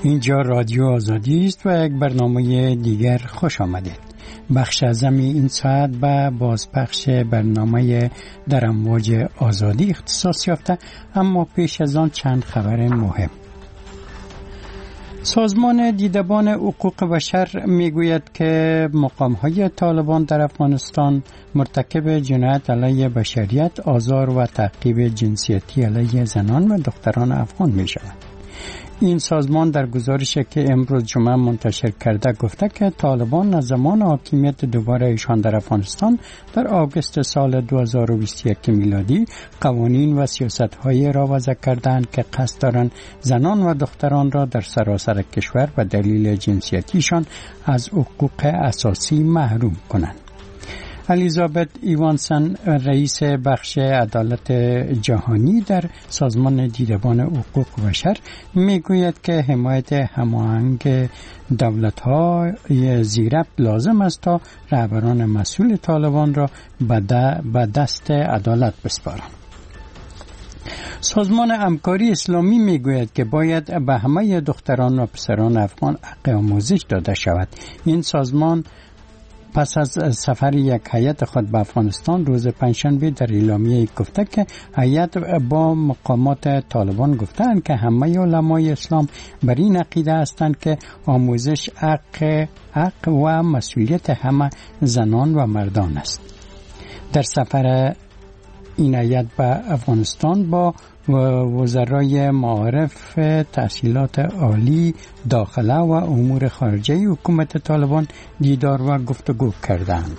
اینجا رادیو آزادی است و یک برنامه دیگر خوش آمدید. بخش اعظم این ساعت به بازپخش برنامه در امواج آزادی اختصاص یافته، اما پیش از آن چند خبر مهم. سازمان دیدبان حقوق بشر میگوید که مقام‌های طالبان در افغانستان مرتکب جنایت علیه بشریت، آزار و تعقیب جنسیتی علیه زنان و دختران افغان می‌شود. این سازمان در گزارشی که امروز جمعه منتشر کرده گفته که طالبان از زمان حاکمیت دوباره ایشان در افغانستان در آگوست سال 2021 میلادی قوانین و سیاست‌های را وضع کردند که قصد دارند زنان و دختران را در سراسر کشور به دلیل جنسیتیشان از حقوق اساسی محروم کنند. الیزابت ایوانسن، رئیس بخش عدالت جهانی در سازمان دیدبان حقوق بشر، میگوید که حمایت هماهنگ دولت‌های زیربط لازم است تا رهبران مسئول طالبان را به دست عدالت بسپارند. سازمان همکاری اسلامی میگوید که باید به همه دختران و پسران افغان حق آموزش داده شود. این سازمان پس از سفر یک هیئت خود به افغانستان روز پنجشنبه در اعلامیه گفته که هیئت با مقامات طالبان گفتند که همه علمای اسلام بر این عقیده هستند که آموزش حق و مسئولیت همه زنان و مردان است. در سفر این هیئت به افغانستان با وزرای معارف، تحصیلات عالی، داخله و امور خارجه حکومت طالبان دیدار و گفتگو کردند.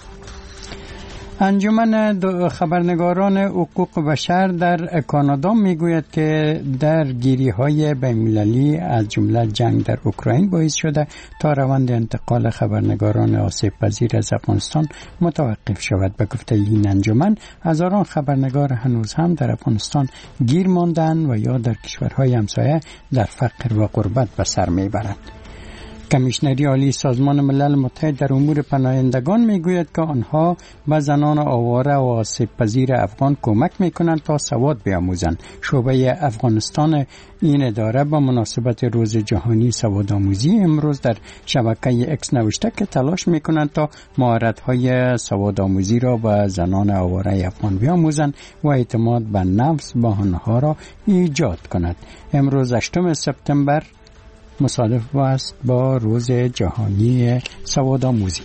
انجمن خبرنگاران حقوق بشر در کانادا میگوید که درگیری‌های بین‌المللی از جمله جنگ در اوکراین باعث شده تا روند انتقال خبرنگاران آسیب پذیر از افغانستان متوقف شود. به گفته این انجمن، هزاران خبرنگار هنوز هم در افغانستان گیر ماندند و یا در کشورهای همسایه در فقر و غربت به سر میبرند. کمیشنری عالی سازمان ملل متحد در امور پناهندگان میگوید که آنها به زنان آواره و آسیب پذیر افغان کمک میکنند تا سواد بیاموزند. شعبه افغانستان این اداره به مناسبت روز جهانی سوادآموزی امروز در شبکه اکس نوشته که تلاش میکنند تا مهارت‌های سوادآموزی را به زنان آواره افغان بیاموزند و اعتماد به نفس با آنها را ایجاد کند. امروز 8 سپتامبر مصادف است با روز جهانی سوادآموزی.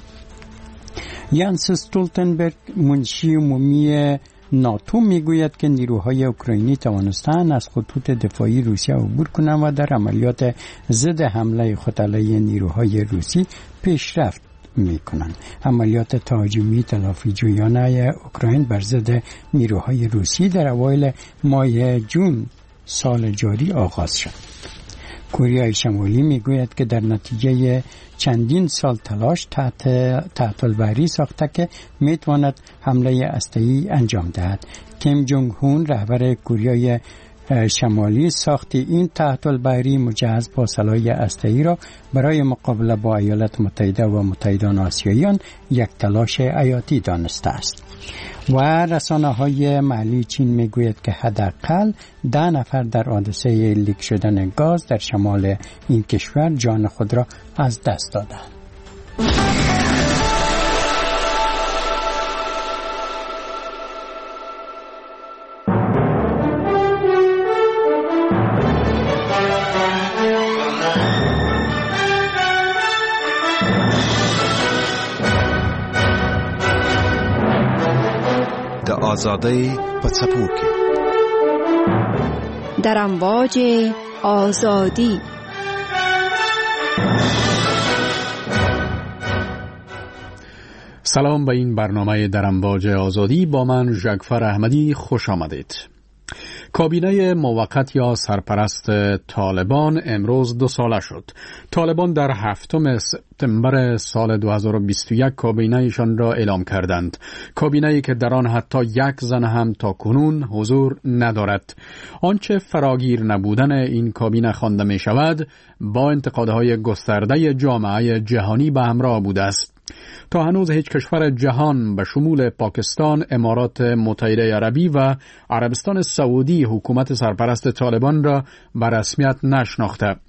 یانس استولتنبرگ، منشی عمومی ناتو، میگوید که نیروهای اوکراینی توانستند از خطوط دفاعی روسیه عبور کنند و در عملیات ضد حمله خود علیه نیروهای روسی پیشرفت میکنند. عملیات تهاجمی تلافی‌جویانه اوکراین بر ضد نیروهای روسی در اوایل ماه جون سال جاری آغاز شد. کره شمالی میگوید که در نتیجه چندین سال تلاش تحت البحری ساخته که میتواند حمله هسته‌ای انجام دهد. کیم جونگ هون، رهبر کره شمالی، ساخت این تحت البحری مجهز با سلاح هسته‌ای را برای مقابله با ایالات متحده و متحدان آسیاییان یک تلاش حیاتی دانسته است. و رسانه‌های محلی چین میگوید که حداقل 10 نفر در حادثه لیک شدن گاز در شمال این کشور جان خود را از دست دادند. آزادی پڅپوکي در امواج آزادی. سلام به این برنامه در امواج آزادی. با من ژگفر احمدی خوش آمدید. کابینه موقت یا سرپرست طالبان امروز 2 ساله شد. طالبان در 7 سپتامبر سال 2021 کابینه ایشان را اعلام کردند. کابینه‌ای که در آن حتی یک زن هم تا کنون حضور ندارد. آنچه فراگیر نبودن این کابینه خوانده می شود با انتقادهای گسترده جامعه جهانی به همراه بوده است. تا هنوز هیچ کشور جهان به شمول پاکستان، امارات متحده عربی و عربستان سعودی حکومت سرپرست طالبان را به رسمیت نشناخته.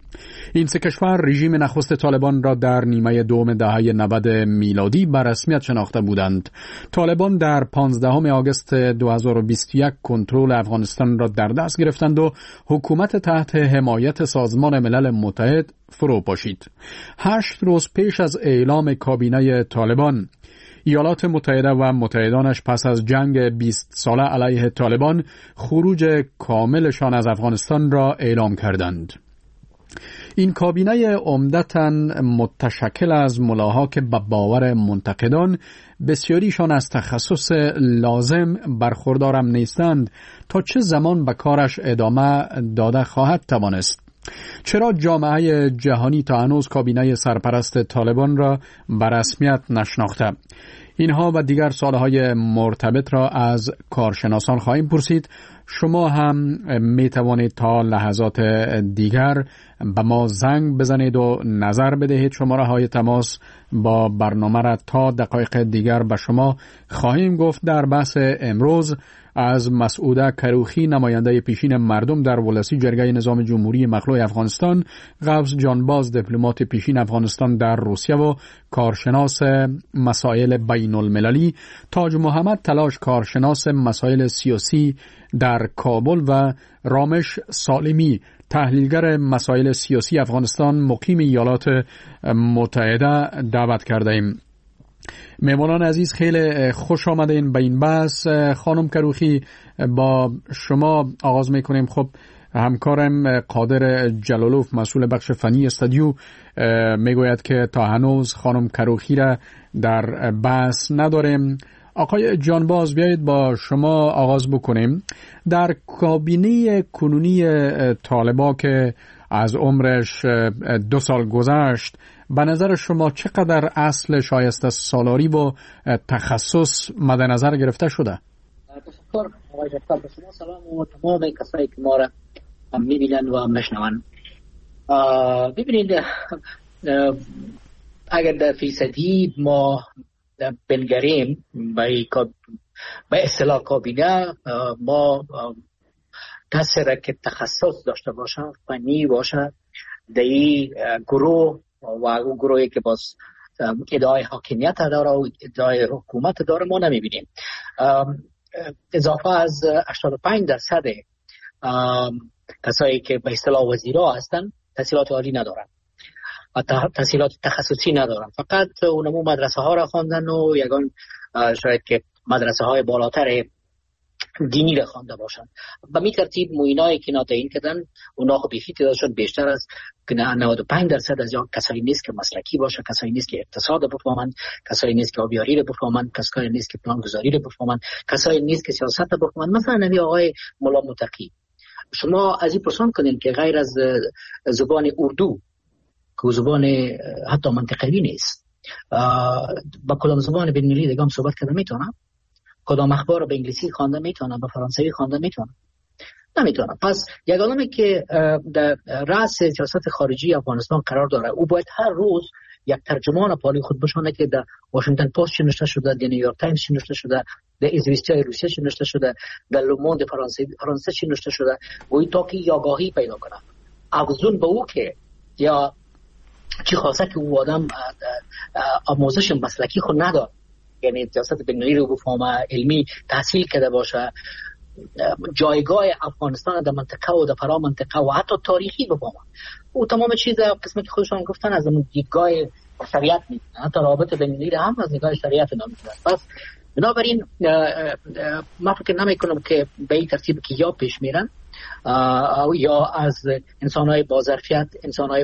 این سه کشور رژیم نخست طالبان را در نیمه دوم دهه 90 میلادی به رسمیت شناخته بودند. طالبان در 15 آگوست 2021 کنترل افغانستان را در دست گرفتند و حکومت تحت حمایت سازمان ملل متحد فرو پاشید. 8 روز پیش از اعلام کابینه طالبان، ایالات متحده و متحدانش پس از جنگ 20 ساله علیه طالبان خروج کاملشان از افغانستان را اعلام کردند. این کابینه عمدتاً متشکل از ملاها که به باور منتقدان بسیاریشان از تخصص لازم برخوردارم نیستند تا چه زمان به کارش ادامه داده خواهد توانست. چرا جامعه جهانی تا هنوز کابینه سرپرست طالبان را به رسمیت نشناخته؟ اینها و دیگر سوالهای مرتبط را از کارشناسان خواهیم پرسید. شما هم می توانید تا لحظات دیگر به ما زنگ بزنید و نظر بدهید. شماره های تماس با برنامه را تا دقایق دیگر به شما خواهیم گفت. در بحث امروز از مسعوده کروخی، نماینده پیشین مردم در ولسی جرگه نظام جمهوری مخلوع افغانستان، قبض جانباز دیپلمات پیشین افغانستان در روسیه و کارشناس مسائل بین المللی، تاج محمد تلاش کارشناس مسائل سیاسی در کابل و رامش سالمی تحلیلگر مسائل سیاسی افغانستان مقیم ایالات متحده دعوت کرده ایم. مهمانان عزیز خیلی خوش آمدین به این بحث. خانم کروخی، با شما آغاز میکنیم. خب همکارم قادر جلالوف مسئول بخش فنی استودیو میگوید که تا هنوز خانم کروخی را در بحث نداریم. آقای جانباز، بیایید با شما آغاز بکنیم. در کابینه کنونی طالبان که از عمرش 2 سال گذشت، به نظر شما چقدر اصل شایسته سالاری و تخصص مد نظر گرفته شده؟ تشکر آقای جعفر. به شما سلام و تمام کسایی که ما را میبینن و میشنون. ببینید، اگر در فیصدی ما بنگریم به اصطلاح کابینه، ما کسی را که تخصص داشته باشه، فنی باشه، در این گروه و اون گروهی که باز ادعای حاکمیت داره و ادعای حکومت داره ما نمیبینیم. اضافه از 85% کسایی که به اصطلاح وزیرا هستن تحصیلات عالی ندارن و تحصیلات تخصصی ندارن، فقط اونمو مدرسه ها را خواندن و یگان شاید که مدرسه های بالاتر دینی را خوانده باشن. به می ترتیب موینایی که ناتعیین کردن اونا خب بیخی تعدادشون بیشتر از 95% از کسایی نیست که مسلکی باشه، کسایی نیست که اقتصاد بفهمن، کسایی نیست که آبیاری رو بفهمن، کسایی نیست که پلانگذاری رو بفهمن، کسایی نیست که سیاست رو بفهمن. مثلا نبی آقای مولا متقی، شما از این پرسان کنین که غیر از زبان اردو که زبان حتی منطقوی نیست، با کدام زبان بین‌المللی دیگه هم صحبت کرده میتونم؟ کدام اخبار رو به انگلیسی خوانده میتونم؟ به فرانسوی خوانده میتونم؟ نمیتونم. پس یک آدمی که در رأس سیاست خارجی افغانستان قرار داره، او باید هر روز یک ترجمان پالی خود بشونه که در واشنگتن پست چی نوشته شده، در نیویورک تایمز چی نوشته شده، در ایزویستیای روسیه چی نوشته شده، در لوموند فرانسه چی نوشته شده، و این تا که آگاهی پیدا کنه. افزون به او که یا چی خواسته که او آدم آموزش مسلکی خود نداره، یعنی سیاست بین‌المللی رو بفهمه، علمی تحصیل کرده باشه، جایگاه افغانستان در منطقه و در فرا منطقه و حتی تاریخی بفهمه. او تمام چیز قسمت که خودشان گفتن از دیدگاه شریعت می‌بینن، حتی رابطه بین‌المللی هم از دیدگاه شریعت نمی‌بینن. پس بنابراین من فکر نمی‌کنم که به این ترتیب که یا پیش میرن یا از انسان‌های با ظرفیت، انسان‌های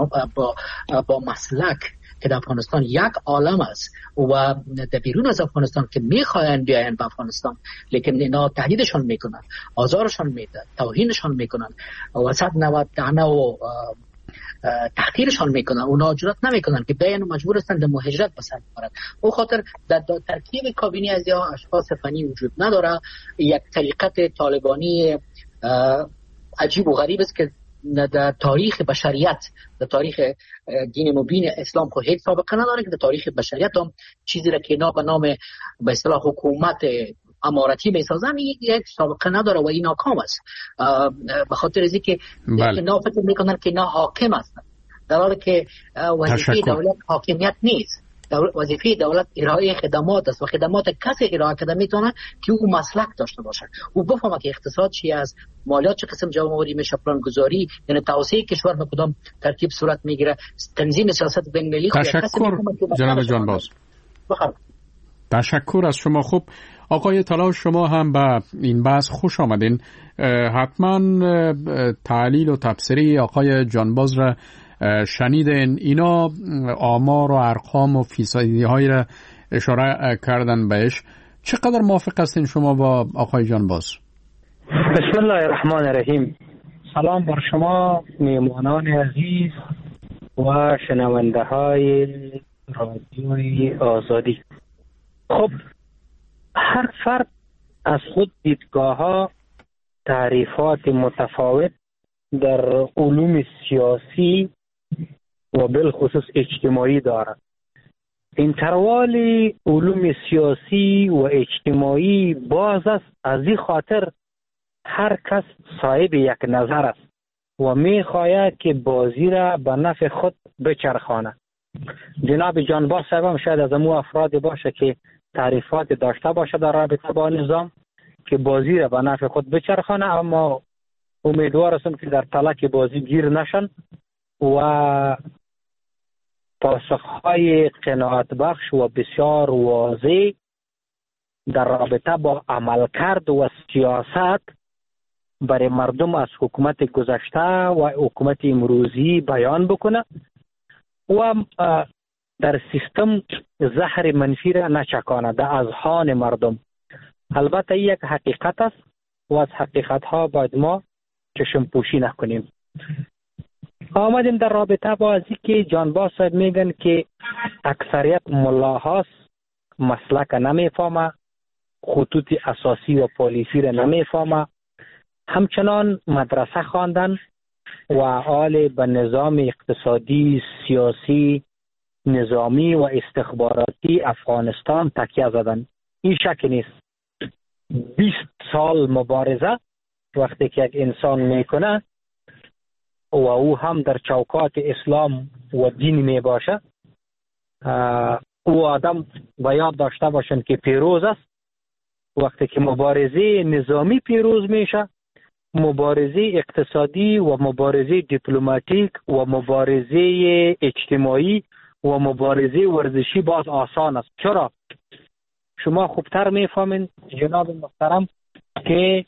با مسلک که در افغانستان یک عالم است و در بیرون از افغانستان که میخواین بیاین به افغانستان، لیکن اینا تهدیدشان میکنن، آزارشان میدن، توهینشان میکنن، وسط نوت دهنه و تحقیرشان میکنن. اونا جرأت نمیکنن که بیان و مجبور هستن در مهاجرت به سر ببرن. او خاطر در ترکیب کابینه از یا اشخاص فنی وجود نداره. یک طریقت طالبانی عجیب و غریب است که در تاریخ بشریت، در تاریخ دین مبین اسلام خود هیچ سابقه نداره که در تاریخ بشریت هم چیزی را که اینا به نام به اصطلاح حکومت اماراتی میسازن یک سابقه نداره و این ناکام است، به خاطر از اینکه اینا فکر میکنن که اینا حاکم هستن، در حالی که وظیفه دولت حاکمیت نیست. وظیفه دولت ارائه خدمات است و خدمات کسی ارائه کرده میتونه که او مسلک داشته باشه، او بفهمه که اقتصاد چی است، مالیات چه قسم جمع آوری میشه، پلانگذاری، یعنی توسعه کشور به کدام ترتیب صورت میگیره، تنظیم سیاست بین المللی. تشکر جناب جانباز. تشکر از شما. خوب آقای طلا، شما هم به این بحث خوش آمدین. حتما تعلیل و تفسیری آقای جانباز را شنیدین. اینا آمار و ارقام و فیصدی های را اشاره کردن بهش. چقدر موافق هستین شما با آقای جانباز؟ بسم الله الرحمن الرحیم. سلام بر شما میهمانان عزیز و شنونده های رادیوی آزادی. خب هر فرد از خود دیدگاه ها تعریفات متفاوت در علوم سیاسی و بالخصوص اجتماعی دارد. انتروال علوم سیاسی و اجتماعی باز است، از این خاطر هر کس صاحب یک نظر است و می خواهد که بازی را به نفع خود بچرخانه. جناب جانباز صاحب هم شاید از امو افراد باشه که تعریفات داشته باشه در رابطه با نظام که بازی را به نفع خود بچرخانه، اما امیدوار هستم که در تلک بازی گیر نشن و پاسخهای قناعت بخش و بسیار واضح در رابطه با عملکرد و سیاست برای مردم از حکومت گذشته و حکومت امروزی بیان بکنه و در سیستم زهر منفی را نچکانه در اذهان مردم. البته یک حقیقت است و از حقیقت ها باید ما چشم پوشی نکنیم. آمدیم در رابطه با ازی که جانباز صاحب میگن که اکثریت ملاهاست مسلک نمیفهمه، خطوط اساسی و پالیسی را نمیفهمه، همچنان مدرسه خواندن و آل به نظام اقتصادی، سیاسی، نظامی و استخباراتی افغانستان تکیه زدن. این شک نیست. 20 سال مبارزه وقتی که یک انسان میکنه و او هم در چوکات اسلام و دین می باشه، او آدم باید داشته باشن که پیروز است. وقتی که مبارزه نظامی پیروز میشه، مبارزه اقتصادی و مبارزه دیپلماتیک و مبارزه اجتماعی و مبارزه ورزشی باز آسان است. چرا؟ شما خوبتر میفهمین جناب محترم که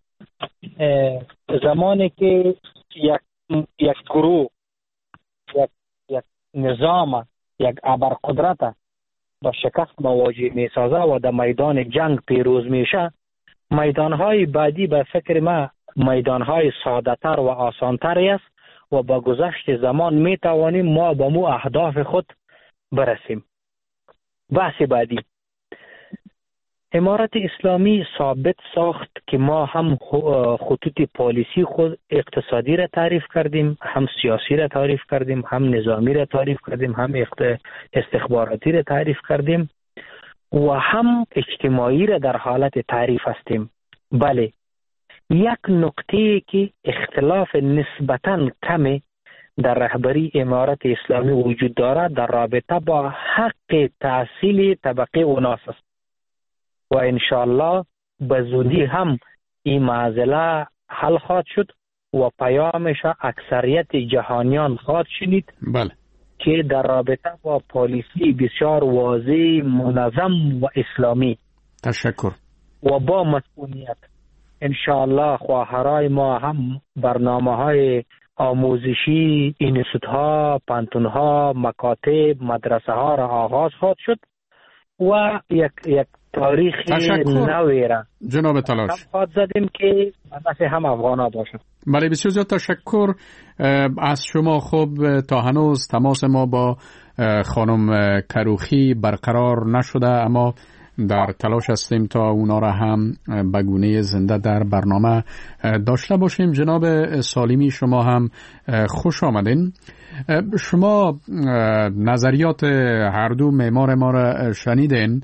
زمانی که یک گروه، یک نظام، یک ابرقدرت با شکست مواجه میسازه و در میدان جنگ پیروز میشه، میدانهای بعدی به فکر ما میدانهای ساده‌تر و آسانتری است و با گذشت زمان میتوانیم ما به مو اهداف خود برسیم. بحث بعدی، امارت اسلامی ثابت ساخت که ما هم خطوط پالیسی خود اقتصادی را تعریف کردیم، هم سیاسی را تعریف کردیم، هم نظامی را تعریف کردیم، هم استخباراتی را تعریف کردیم و هم اجتماعی را در حالت تعریف هستیم. بله، یک نقطه که اختلاف نسبتاً کمی در رهبری امارت اسلامی وجود دارد در رابطه با حق تحصیل طبقه اوناس است و انشاءالله به زودی هم این معضله حل خواهد شد و پیامش اکثریت جهانیان خواهد شنید. بله. که در رابطه با پالیسی بسیار واضح، منظم و اسلامی، تشکر، و با مسئولیت انشاءالله خواهرای ما هم برنامه‌های آموزشی، اینستیتوت‌ها، پانتون‌ها، مکاتب، مدرسه‌ها را آغاز خواهد شد و یک تاریخ نوی را جناب تلاش خواهد زدیم که نفع هم افغانا باشد. بله، بسیار زیاد تشکر از شما. خوب تا هنوز تماس ما با خانم کروخی برقرار نشده، اما در تلاش هستیم تا اونا را هم به گونه زنده در برنامه داشته باشیم. جناب سالیمی، شما هم خوش آمدین. شما نظریات هر دو معمار ما را شنیدین.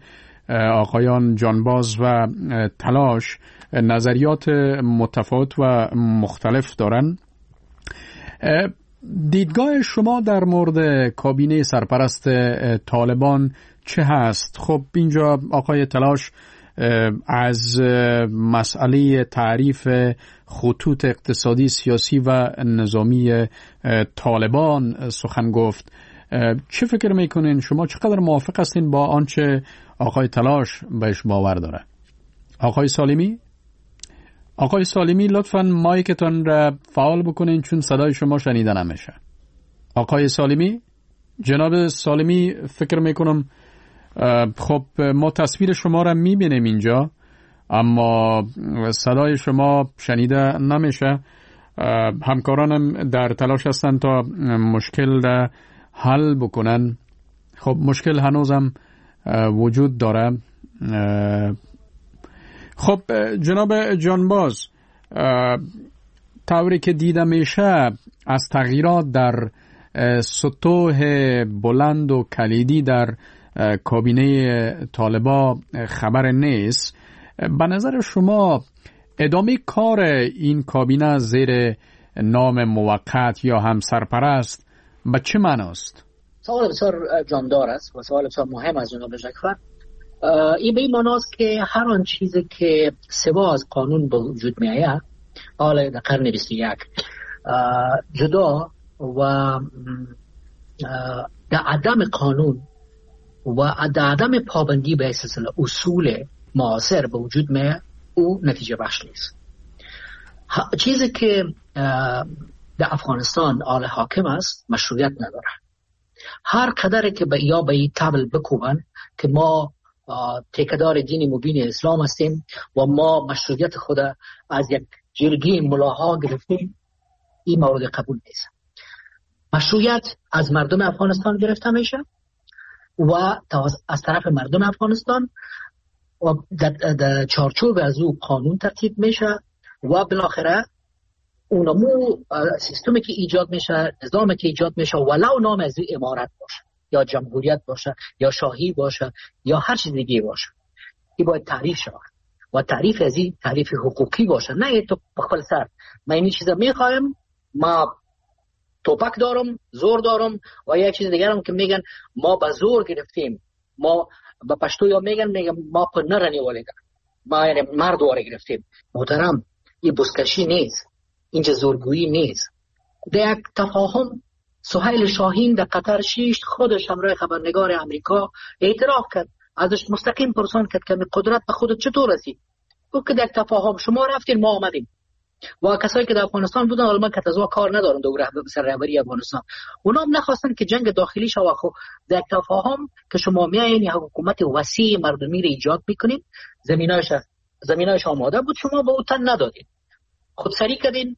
آقایان جانباز و تلاش نظریات متفاوت و مختلف دارن. دیدگاه شما در مورد کابینه سرپرست طالبان چه هست؟ خب اینجا آقای تلاش از مسئله تعریف خطوط اقتصادی، سیاسی و نظامی طالبان سخن گفت. چه فکر میکنین شما؟ چقدر موافق هستین با آنچه آقای تلاش بهش باور داره؟ آقای سالمی لطفاً مایکتان را فعال بکنین چون صدای شما شنیده نمیشه. آقای سالمی، جناب سالمی، فکر میکنم خب ما تصویر شما را میبینیم اینجا اما صدای شما شنیده نمیشه. همکارانم در تلاش هستن تا مشکل را حل بکنن. خب مشکل هنوزم وجود داره. خب جناب جانباز، طوری که دیده میشه از تغییرات در سطوح بلند و کلیدی در کابینه طالبان خبر نیست. به نظر شما ادامه کار این کابینه زیر نام موقت یا هم سرپرست به چه معناست؟ سوال بسیار جاندار است و سوال بسیار مهم از جناب ژاکفر. این به این معناست که هر آن چیزی که سوا از قانون به وجود می آید حالا در قرن 21 جدا و در عدم قانون و در عدم پابندی به سلسله اصول معاصر به وجود می او نتیجه بخش نیست. چیزی که در افغانستان آل حاکم است مشروعیت نداره. هر قدر که یا به این تبل بکوبن که ما تکدار دین مبین اسلام هستیم و ما مشروعیت خود از یک جرگه ملاها گرفتیم، این مورد قبول نیست. مشروعیت از مردم افغانستان گرفته میشه و از طرف مردم افغانستان و در چارچوب از او قانون ترتیب میشه و بالاخره اونمو سیستمی که ایجاد میشه، نظامی که ایجاد میشه، ولو نام از امارت باشه یا جمهوریت باشه یا شاهی باشه یا هر چیز دیگه باشه، این باید تعریف شود و تعریف از این تعریف حقوقی باشه، نه تو بخل سر من این چیزا میخوایم، ما توپک دارم، زور دارم و یک چیز دیگه هم که میگن ما به زور گرفتیم، ما به پشتو یا میگن ما پر نرنی ولیگن، ما یعنی مرد واره گرفتیم. محترم، این بزکشی نیست، اینجا زورگویی نیست. در یک تفاهم سهیل شاهین در قطر 6 خودش همراه خبرنگار امریکا اعتراف کرد، ازش مستقیم پرسان کرد که قدرت به خودت چطور رسید؟ گفت که در تفاهم شما رفتین ما آمدیم و کسایی که در افغانستان بودن علما کتازوا کار ندارن دور سر رهبری افغانستان، اونا هم نخواستن که جنگ داخلی شود. خب در تفاهم که شما میایین یا حکومت وسیع مردمی رو ایجاد میکنین، زمینایش آماده بود، شما به او تن ندادین، خودسری کردین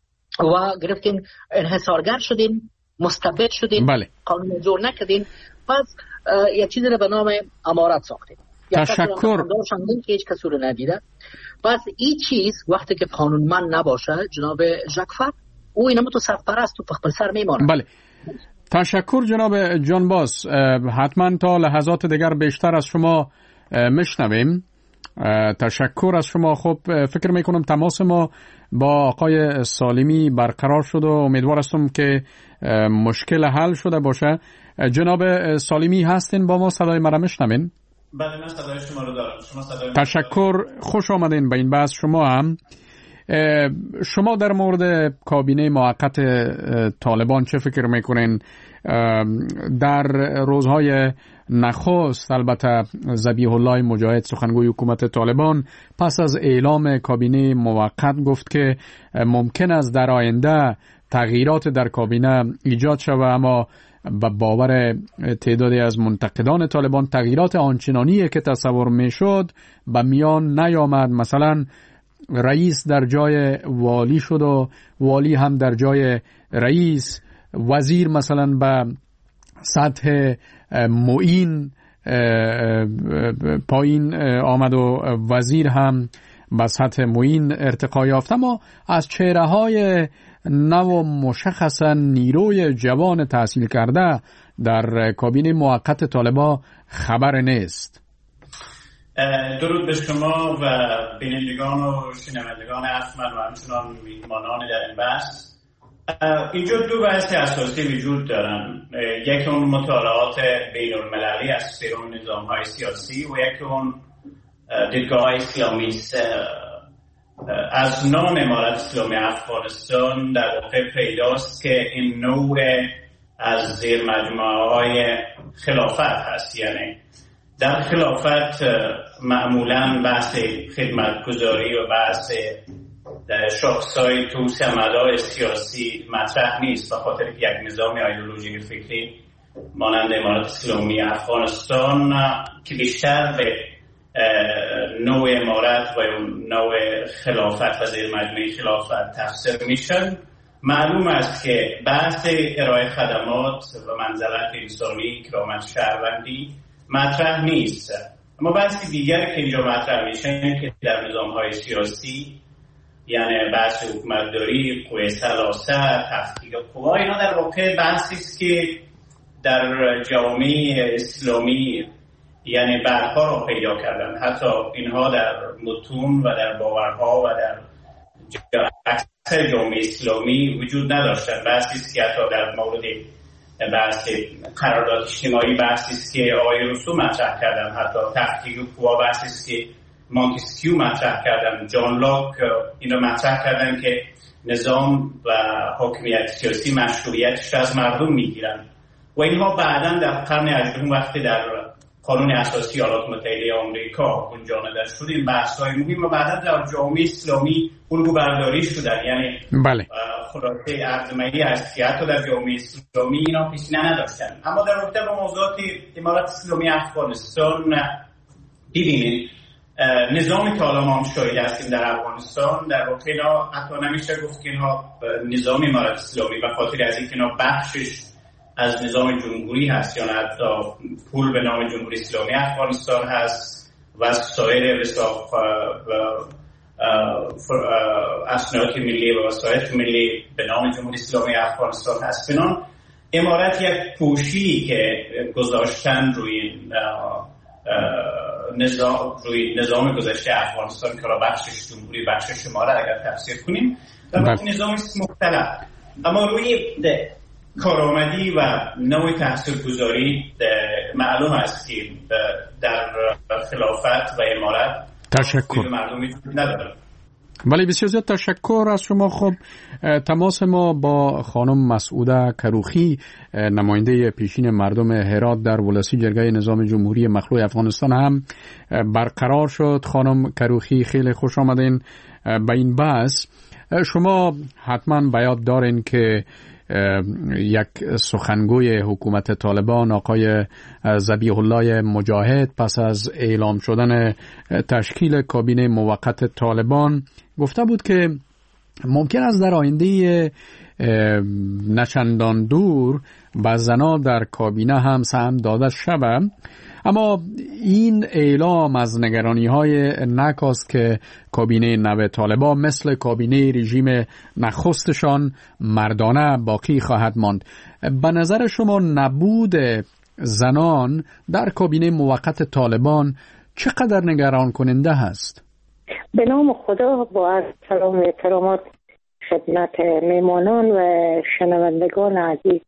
و گرفتین، انحصارگر شدین، مستبد شدین، بله. قانون زور نکردین، پس یک چیزی رو به نام امارت ساختین. تشکر. که هیچ کسی رو ندیده. پس این چیز وقتی که قانونمند نباشه جناب ژاکفر، او اینم تو سرپرست و پخپل سر میمانه. بله. تشکر جناب جانباز. حتما تا لحظات دیگر بیشتر از شما میشنویم. تشکر از شما. خب فکر میکنم تماس ما با آقای سالمی برقرار شد و امیدوار هستم که مشکل حل شده باشه. جناب سالمی هستین با ما؟ صدای مرا میشنوین؟ بله، من صدای شما رو دارم. شما صدای تشکر، خوش آمدین به این بحث. شما هم شما در مورد کابینه موقت طالبان چه فکر میکنین؟ در روزهای نخست البته ذبیح الله مجاهد سخنگوی حکومت طالبان پس از اعلام کابینه موقت گفت که ممکن است در آینده تغییرات در کابینه ایجاد شود، اما به باور تعدادی از منتقدان طالبان تغییرات آنچنانیه که تصور میشد به میان نیامد. مثلا رئیس در جای والی شد و والی هم در جای رئیس، وزیر مثلا به سطح معین پایین آمد و وزیر هم به سطح معین ارتقا یافت، اما از چهره‌های نو مشخصا نیروی جوان تحصیل کرده در کابینه موقت طالبان خبر نیست. درود به شما و بینندگان و شنوندگان افمن و همچنان میهمانان در این بحث. اینجا دو بحث اساسی وجود دارن، یکی اون مطالعات بین المللی از پیرون نظام های سیاسی و یکی اون دیدگاه اسلامی است. از نام امارت اسلامی افغانستان در واقع پیداست که این نوع از زیر مجموعه های خلافت هست. یعنی در خلافت معمولا بحث خدمتگزاری و بحث شاخصهای توسعه مدار سیاسی مطرح نیست، به خاطر که یک نظام ایدئولوژی فکری مانند امارت اسلامی افغانستان که بیشتر به نوع امارت و نوع خلافت و زیر مجموعه خلافت تفسیر میشن، معلوم است که بحث ارائه خدمات و منزلت انسانی، کرامت شهروندی مطرح نیست. اما بحث دیگر که اینجا مطرح میشن که در نظام‌های سیاسی، یعنی بحث حکومتداری، قوه ثلاثه، تفکیک قوا، اینا در واقع بحثی است که در جامعه اسلامی یعنی بعدها را پیدا کردن. حتی اینها در متون و در باورها و در اکثر جامعه اسلامی وجود نداشتن. بحثی است که حتی در مورد بحث قرارداد اجتماعی بحثی است که آقای روسو مطرح کردن، حتی تفکیک قوا بحثی است که مونتسکیو مطرح کردن، جان لاک اینو مطرح کردن که نظام و حاکمیت سیاسی مشروعیتش از مردم میگیرن و اینها بعداً در قرن 18 وقتی در قانون اساسی ایالات متحده آمریکا گنجانده شد، این بحث‌های مهم و بعدا در جامعه اسلامی الگو برداری شدن. یعنی بله، خلاصه عظمه‌ای است که حتی در جامعه اسلامی اینا پیشینه نداشتن. اما در رابطه با موضوعات امارت اسلامی افغانستان ببینید، نظامی که حالا ما هم شاهد هستیم در افغانستان، در واقع اینا حتی نمیشه گفت که اینا نظام امارت اسلامی به خاطر از اینکه اینا بخشش از نظام جمهوری هست یا نه حتی پول به نام جمهوری اسلامی افغانستان هست و سایر اسناد ملی و وسایط ملی به نام جمهوری اسلامی افغانستان هست. بنان امارت یک پوشی که گذاشتن روی نظام گذشته افغانستان که را بخشش جمهوری بخشش امارت اگر تفسیر کنیم در واقع نظام مختلف، اما روی کارآمدی و نوع تاثیرگذاری معلوم است که در خلافت و امارت تشکر مردمی نداره. ولی بسیار زیاد تشکر از شما. خب تماس ما با خانم مسعوده کروخی، نماینده پیشین مردم هرات در ولسی جرگه نظام جمهوری مخلوع افغانستان هم برقرار شد. خانم کروخی خیلی خوش آمدین به این بحث. شما حتما به یاد دارین که یک سخنگوی حکومت طالبان آقای ذبیح الله مجاهد پس از اعلام شدن تشکیل کابینه موقت طالبان گفته بود که ممکن است در آینده نچندان دور به زنان در کابینه هم سهم داده شود. اما این اعلام از نگرانی‌های نکاست که کابینه نو طالبان مثل کابینه رژیم نخستشان مردانه باقی خواهد ماند. به نظر شما نبود زنان در کابینه موقت طالبان چقدر نگران کننده هست؟ به نام خدا با سلام و احترامات خدمت میمانان و شنوندگان عزیز،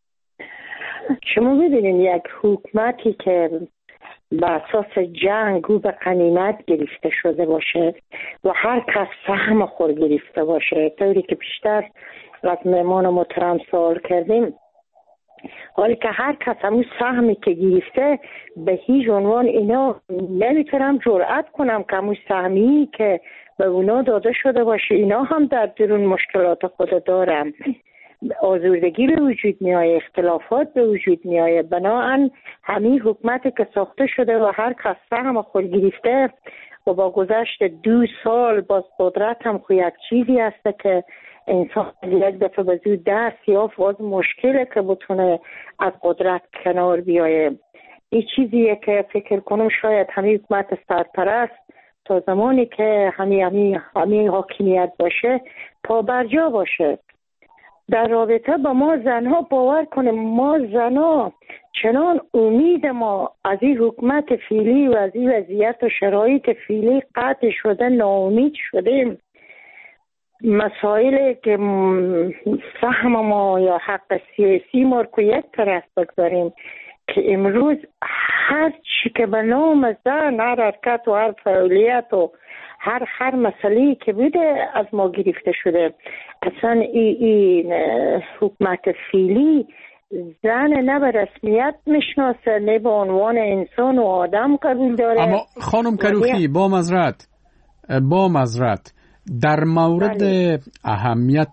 شما ببینید یک حکومتی که به اساس جنگ و به غنیمت گرفته شده باشه و هر کس سهم خود گرفته باشه، طوری که بیشتر از میمان محترم سوال کردیم، حالی که هر کس همون سهمی که گرفته به هیچ عنوان اینا نمیتونم جرأت کنم که همون سهمی که به اونا داده شده باشه اینا هم در درون مشکلات خود دارم، آزردگی به وجود میآید، اختلافات به وجود میآید. بنابراین همین حکومتی که ساخته شده و هر کس سهم خود گرفته و با گذشت 2 سال باز قدرت هم خو یک چیزی هسته که انسان یک دفعه به زود دست یافت، باز مشکله که بتونه از قدرت کنار بیایه. این چیزیه که فکر کنم شاید همین حکومت سرپرست تا زمانی که همین حاکمیت باشه پا برجا باشه. در رابطه با ما زنها باور کنیم، ما زنها چنان امید ما از این حکومت فعلی و از این وضعیت و شرایط فعلی قطع شده، ناامید شدیم. مسائلی که فهم ما یا حق سیاسی ما رو یک طرف بگذاریم که امروز هر چی که به نام زن، هر حرکت و هر فعالیت و هر مسئله که بوده از ما گرفته شده. اصلا این حکومت فعلی زن نه به رسمیت میشناسه، نه به عنوان انسان و آدم قبول داره. اما خانم کروخی با مزرعت در مورد اهمیت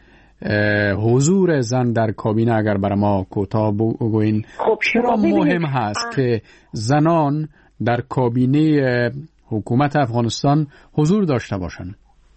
حضور زن در کابینه اگر برای ما کوتاه بگوین، خب چرا مهم هست که زنان در کابینه حکومت افغانستان حضور داشته باشند؟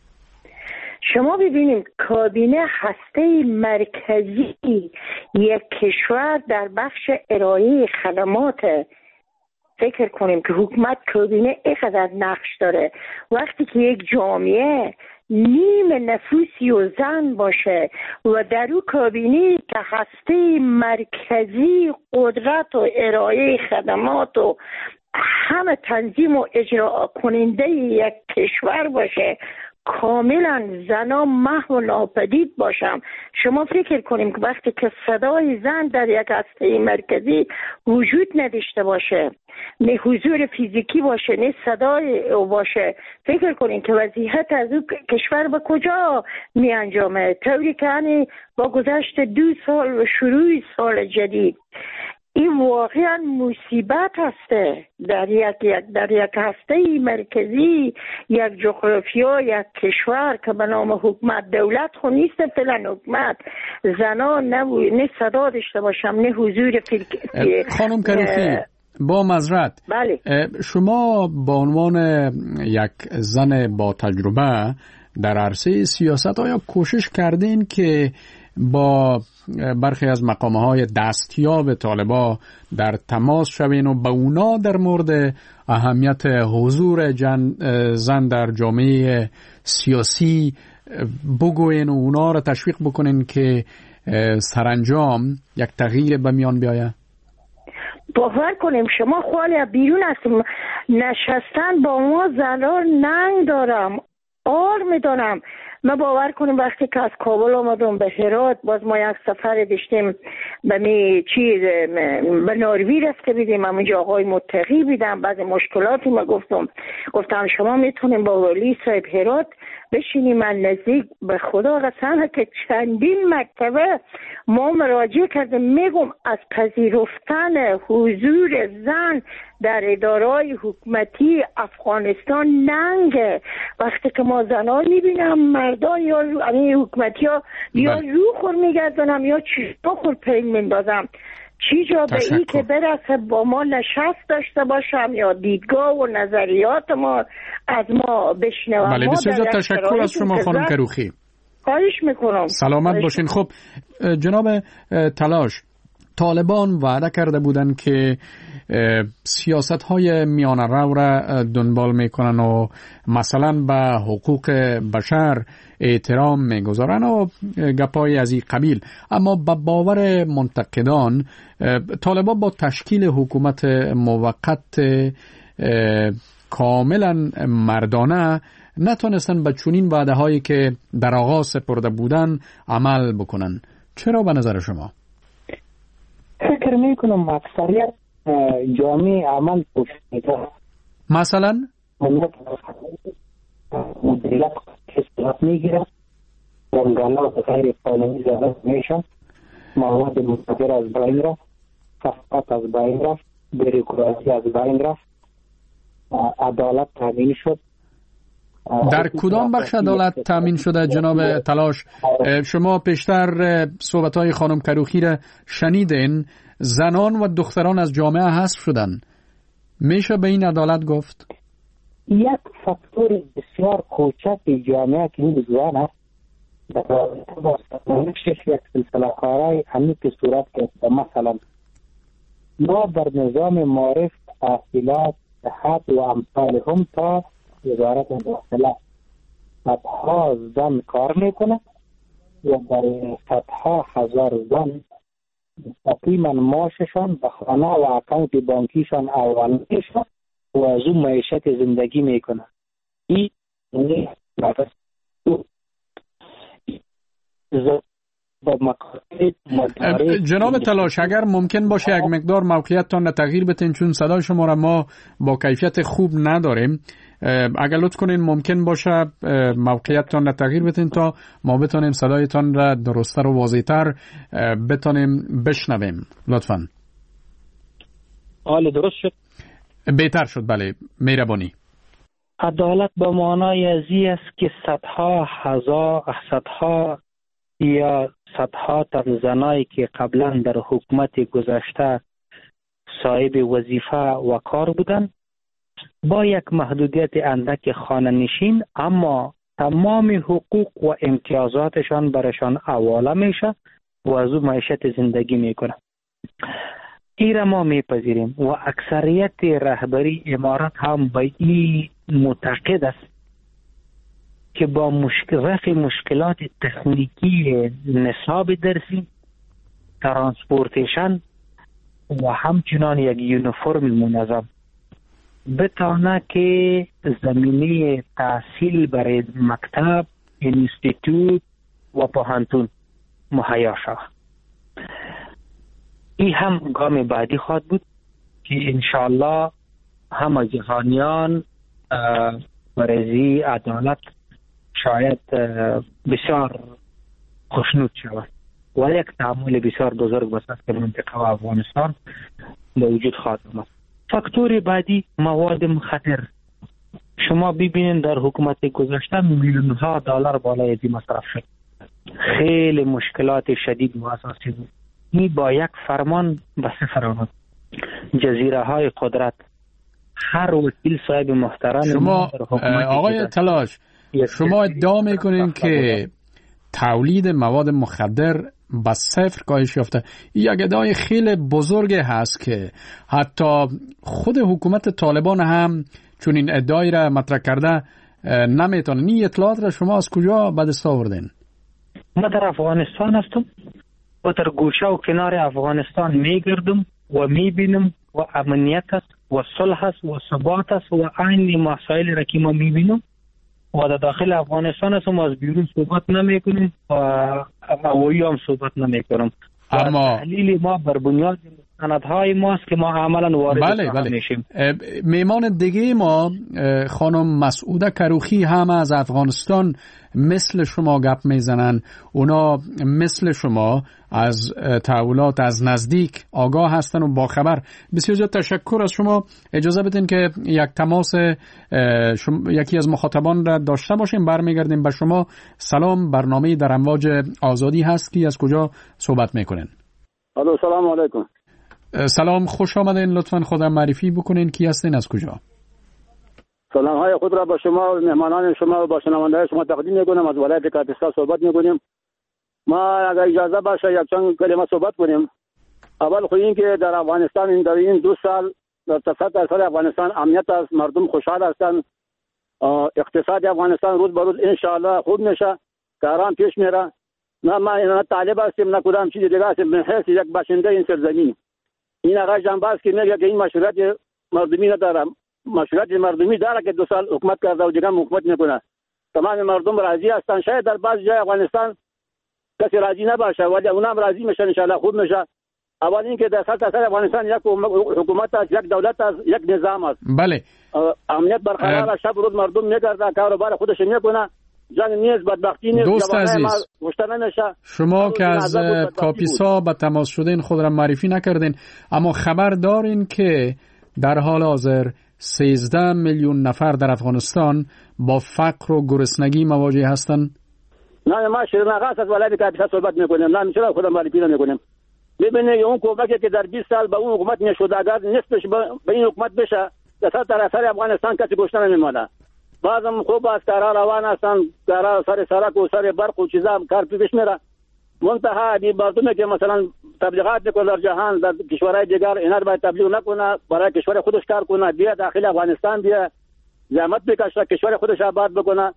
شما ببینیم کابینه هسته مرکزی یک کشور در بخش ارائه خدمات. فکر کنیم که حکومت کابینه اینقدر نقش داره. وقتی که یک جامعه نیم نفوسی و زن باشه و در او کابینه که هسته مرکزی قدرت و ارائه خدمات و همه تنظیم و اجرا کننده یک کشور باشه، کاملا زنا محو و ناپدید باشم. شما فکر کنیم که وقتی که صدای زن در یک هسته مرکزی وجود نداشته باشه، نه حضور فیزیکی باشه نه صدای باشه، فکر کنیم که وضعیت از او کشور به کجا می انجامه؟ طوری که با گذشت 2 سال و شروع سال جدید این واقعا مصیبت هسته در یک هسته مرکزی، یک جغرافیا، یک کشور که به نام حکومت. دولت خود نیست فعلا حکومت. زنان نه صدا داشته باشم نه حضور خانم کروخی با معذرت، بله. شما به عنوان یک زن با تجربه در عرصه سیاست آیا کوشش کردین که با برخی از مقامه‌های دستیاب طالبا در تماس شوین و به اونا در مورد اهمیت حضور زن در جامعه سیاسی بگوین و اونا را تشویق بکنین که سرانجام یک تغییر به میان بیاید؟ باور کنیم شما خواهی بیرون هستیم نشستن با ما زنان ننگ دارم، آر میدانم. ما باور کنیم وقتی که از کابل آمدم به هرات، باز ما یک سفر داشتیم به ناروی رفته بیدیم، همونجا آقای متقی بیدم، بعض مشکلاتی ما گفتم شما میتونیم با ولی صاحب هرات بشینیم. من نزدیک به خدا قسم که چندین مکتبه ما مراجعه کردیم. میگم از پذیرفتن حضور زن در ادارهای حکومتی افغانستان ننگه. وقتی که ما زنان میبینم مردان یا حکومتی ها یا رو خور میگردنم یا چیزا خور پین میندازم، چی جا به این که برسه با ما نشست داشته باشم یا دیدگاه و نظریات ما از ما بشنوم. بله بسیار تشکر از شما خانم کروخی. خواهش میکنم. سلامت باشین. خب جناب تلاش، طالبان وعده کرده بودن که سیاست های میانه رو را دنبال میکنن و مثلا به حقوق بشر احترام میگذارن و گپای از این قبیل، اما به باور منتقدان طالبان با تشکیل حکومت موقت کاملا مردانه نتونستن به چنین وعده هایی که در آغاز سپرده بودن عمل بکنن. چرا به نظر شما؟ فکر میکنم اکثریت جامعه عمل پوشیده. مثلا مدیریت کسبت میگیره، جنگلات غیر قانونی زده میشن، مواد مخدر از بین رفت، کثافت از بین رفت، بروکراسی از بین رفت، عدالت تامین شد. در کدام بخش عدالت تامین شده جناب تلاش؟ شما پیشتر صحبت‌های خانم کروخی را شنیدین، زنان و دختران از جامعه حذف شدن. میشه به این عدالت گفت؟ یک فاکتور بسیار کوچک جامعه که این زن است در رابطه با سرنوشتش یک سلسله کارهای همین که صورت گرفته. مثلا ما در نظام معارف تحصیلات صحت و امثال هم تا وزارت داخله صدها زن کار میکنه و در صدها هزار زن مستقیما معاششان به خانه و اکانت بانکیشان اول میشه و از اون معیشت زندگی میکنه. این جناب تلاش اگر ممکن باشه یک مقدار موقعیتتان را تغییر بدین، چون صدای شما را ما با کیفیت خوب نداریم. اگر لطف کنین ممکن باشه موقعیتتان را تغییر بدین تا ما بتونیم صدایتان را درست‌تر و واضح‌تر بتونیم بشنویم. لطفاً. حال درست شد؟ بهتر شد، بله، مهربانی. عدالت به معنای ازی است که صدها یا صدها تن زنایی که قبلا در حکومت گذشته صاحب وظیفه و کار بودند با یک محدودیت اندک خانه نشین، اما تمام حقوق و امتیازاتشان برشان حواله میشه و از او معیشت زندگی میکنه. این را ما میپذیریم و اکثریت رهبری امارات هم به این معتقد است که با رفع مشکلات تکنیکی نصاب درسی، ترانسپورتیشن و همچنان یک یونیفرم منظم بتانه که زمینه تحصیل برای مکتب، انستیتوت و پوهنتون مهیا شود. این هم گام بعدی خواهد بود که انشاءالله همه جهانیان برای عدالت شاید بسیار خوشنود شود و یک تعامل بسیار بزرگ بسید که منطقه و افغانستان به وجود خواهد آمد. فاکتور بعدی مواد مخدر. شما ببینید در حکومت گذشته میلیون‌ها دلار بالای این مصرف شد. خیلی مشکلات شدید و اساسی بود. این با یک فرمان به صفر آمد. جزیره های قدرت، هر وکیل صاحب محترم شما آقای تلاش شما ادعا میکنین که تولید مواد مخدر به صفر کاهش یافته. این یک ادعای خیلی بزرگ هست که حتی خود حکومت طالبان هم چون این ادعای را مطرح کرده نمیتونن. این اطلاعات را شما از کجا به دست آوردین؟ ما در افغانستان هستم و در گوشه و کنار افغانستان میگردم و میبینم و امنیت است و صلح است و ثبات است و عین مسائل را که ما میبینم و در داخل افغانستان هستم و از بیرون صحبت نمیکنیم و هوایی هم صحبت نمیکنم. اما تحلیل ما بر بنیاد سندهای ماست که ما عملا وارد میشیم. میمان دیگه ما خانم مسعوده کروخی هم از افغانستان مثل شما گپ میزنن. اونا مثل شما از تحولات از نزدیک آگاه هستن و باخبر. بسیار زیاد تشکر از شما. اجازه بدین که یک تماس یکی از مخاطبان را داشته باشیم. برمیگردیم به شما. سلام، برنامه در امواج آزادی هست که از کجا صحبت میکنین؟ الو، سلام علیکم. سلام، خوش آمدین. لطفاً خودم معرفی بکنین، کی هستین، از کجا؟ سلام های خود را با شما و مهمانان شما و با شنونده‌های شما تقدیم میکنم. از ولایت کاپیسا صحبت میکنیم. ما اگر اجازه باشه یک چند کلمه صحبت کنیم. اول خو این که در افغانستان در این 2 سال در تصد درصد افغانستان امنیت است، مردم خوشحال هستند، اقتصاد افغانستان روز به روز انشاءالله خوب میشه، کارام پیش میره. نه ما طالب هستیم نه کدام چیز دیگه هستیم، به حیث یک باشنده این سرزمین. این آقا جنباز که میگه که این مشروعیت مردمی نداره. مشروعیت مردمی داره که 2 سال حکومت کرده و دیگه حکومت میکنه. تمام مردم راضی هستن. شاید در بعض جای افغانستان کسی راضی نباشه ولی اونم راضی میشن، ان شاء الله خوب میشه. اول اینکه در سطح افغانستان یک حکومت است، یک دولت است، یک نظام است. بله. امنیت برقرار، شب روز مردم میگرده، کاروبار خودش میکنه. جنگ نیست، بدبختی نیست. دوست عزیز، شما که از کاپیسا به تماس شدین خود را معرفی نکردین، اما خبر دارین که در حال حاضر 13 میلیون نفر در افغانستان با فقر و گرسنگی مواجه هستند؟ نه، ما شیرناغاس از ولایت کاپیسا صحبت میکنیم. نه میشه خودم معرفی نمیکنیم. ببینید اون کمکی که در 20 سال به اون حکومت میشد اگر نصفش به این حکومت بشه، در سر افغانستان کسی گوش نمیمونه. بعضم خوب از کارا روان هستن، کارا سر سرک و سر برق و چیزا کار پیش میره. منتها دی مردمی که مثلا تبلیغات میکنه در جهان، در کشورهای دیگر اینا رو باید تبلیغ نکنه، برای کشور خودش کار کنه، بیا داخل افغانستان بیا زحمت بکشه، کشور خودش آباد بکنه.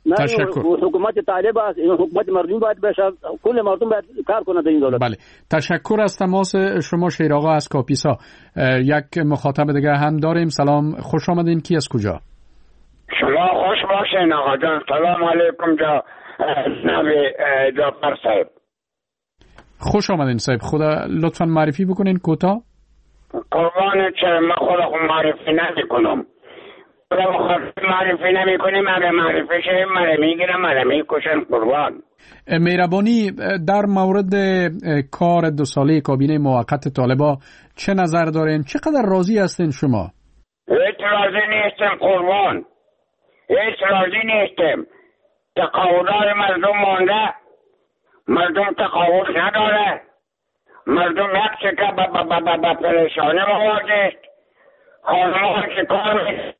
تشکر. حکومت طالب است، این حکومت مردم باید بشه، کل مردم باید کار کنه در این دولت. بله، تشکر از تماس شما شیر آقا از کاپیسا. یک مخاطب دیگه هم داریم. سلام، خوش آمدین. کی از کجا؟ شما خوش باشین آقا جان. سلام علیکم جناب جعفر صاحب. خوش آمدین صاحب. خدا لطفا معرفی بکنین کوتاه. قربان چه، من خدا خود معرفی نمی کنم. معرفی نمی کنیم، اگر معرفی شدیم من میگیرم، من میکشم. قربان مهربانی، در مورد کار 2 ساله کابینه موقت طالبان چه نظر دارین؟ چقدر راضی هستین شما؟ هیچ راضی نیستم قربان، هیچ راضی نیستم. تقاعدهای مردم مانده، مردم تقاعد نداره، مردم یک چکه به پریشانی مواجه است. خانم‌ها که کار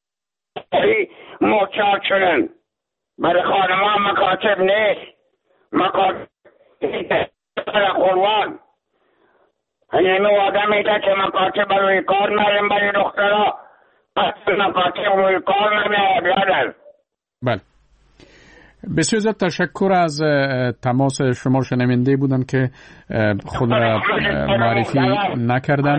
معتاد شدن، برای خانم‌ها مکاتب نیست، مکاتب قربان. یعنی آدم میده که مکاتب روی کار نریم برای دخترها، پس مکاتب روی کار نمیه بیادر. بله، بسیار زیاد تشکر از تماس شما. شنونده بودن که خود معرفی نکردن.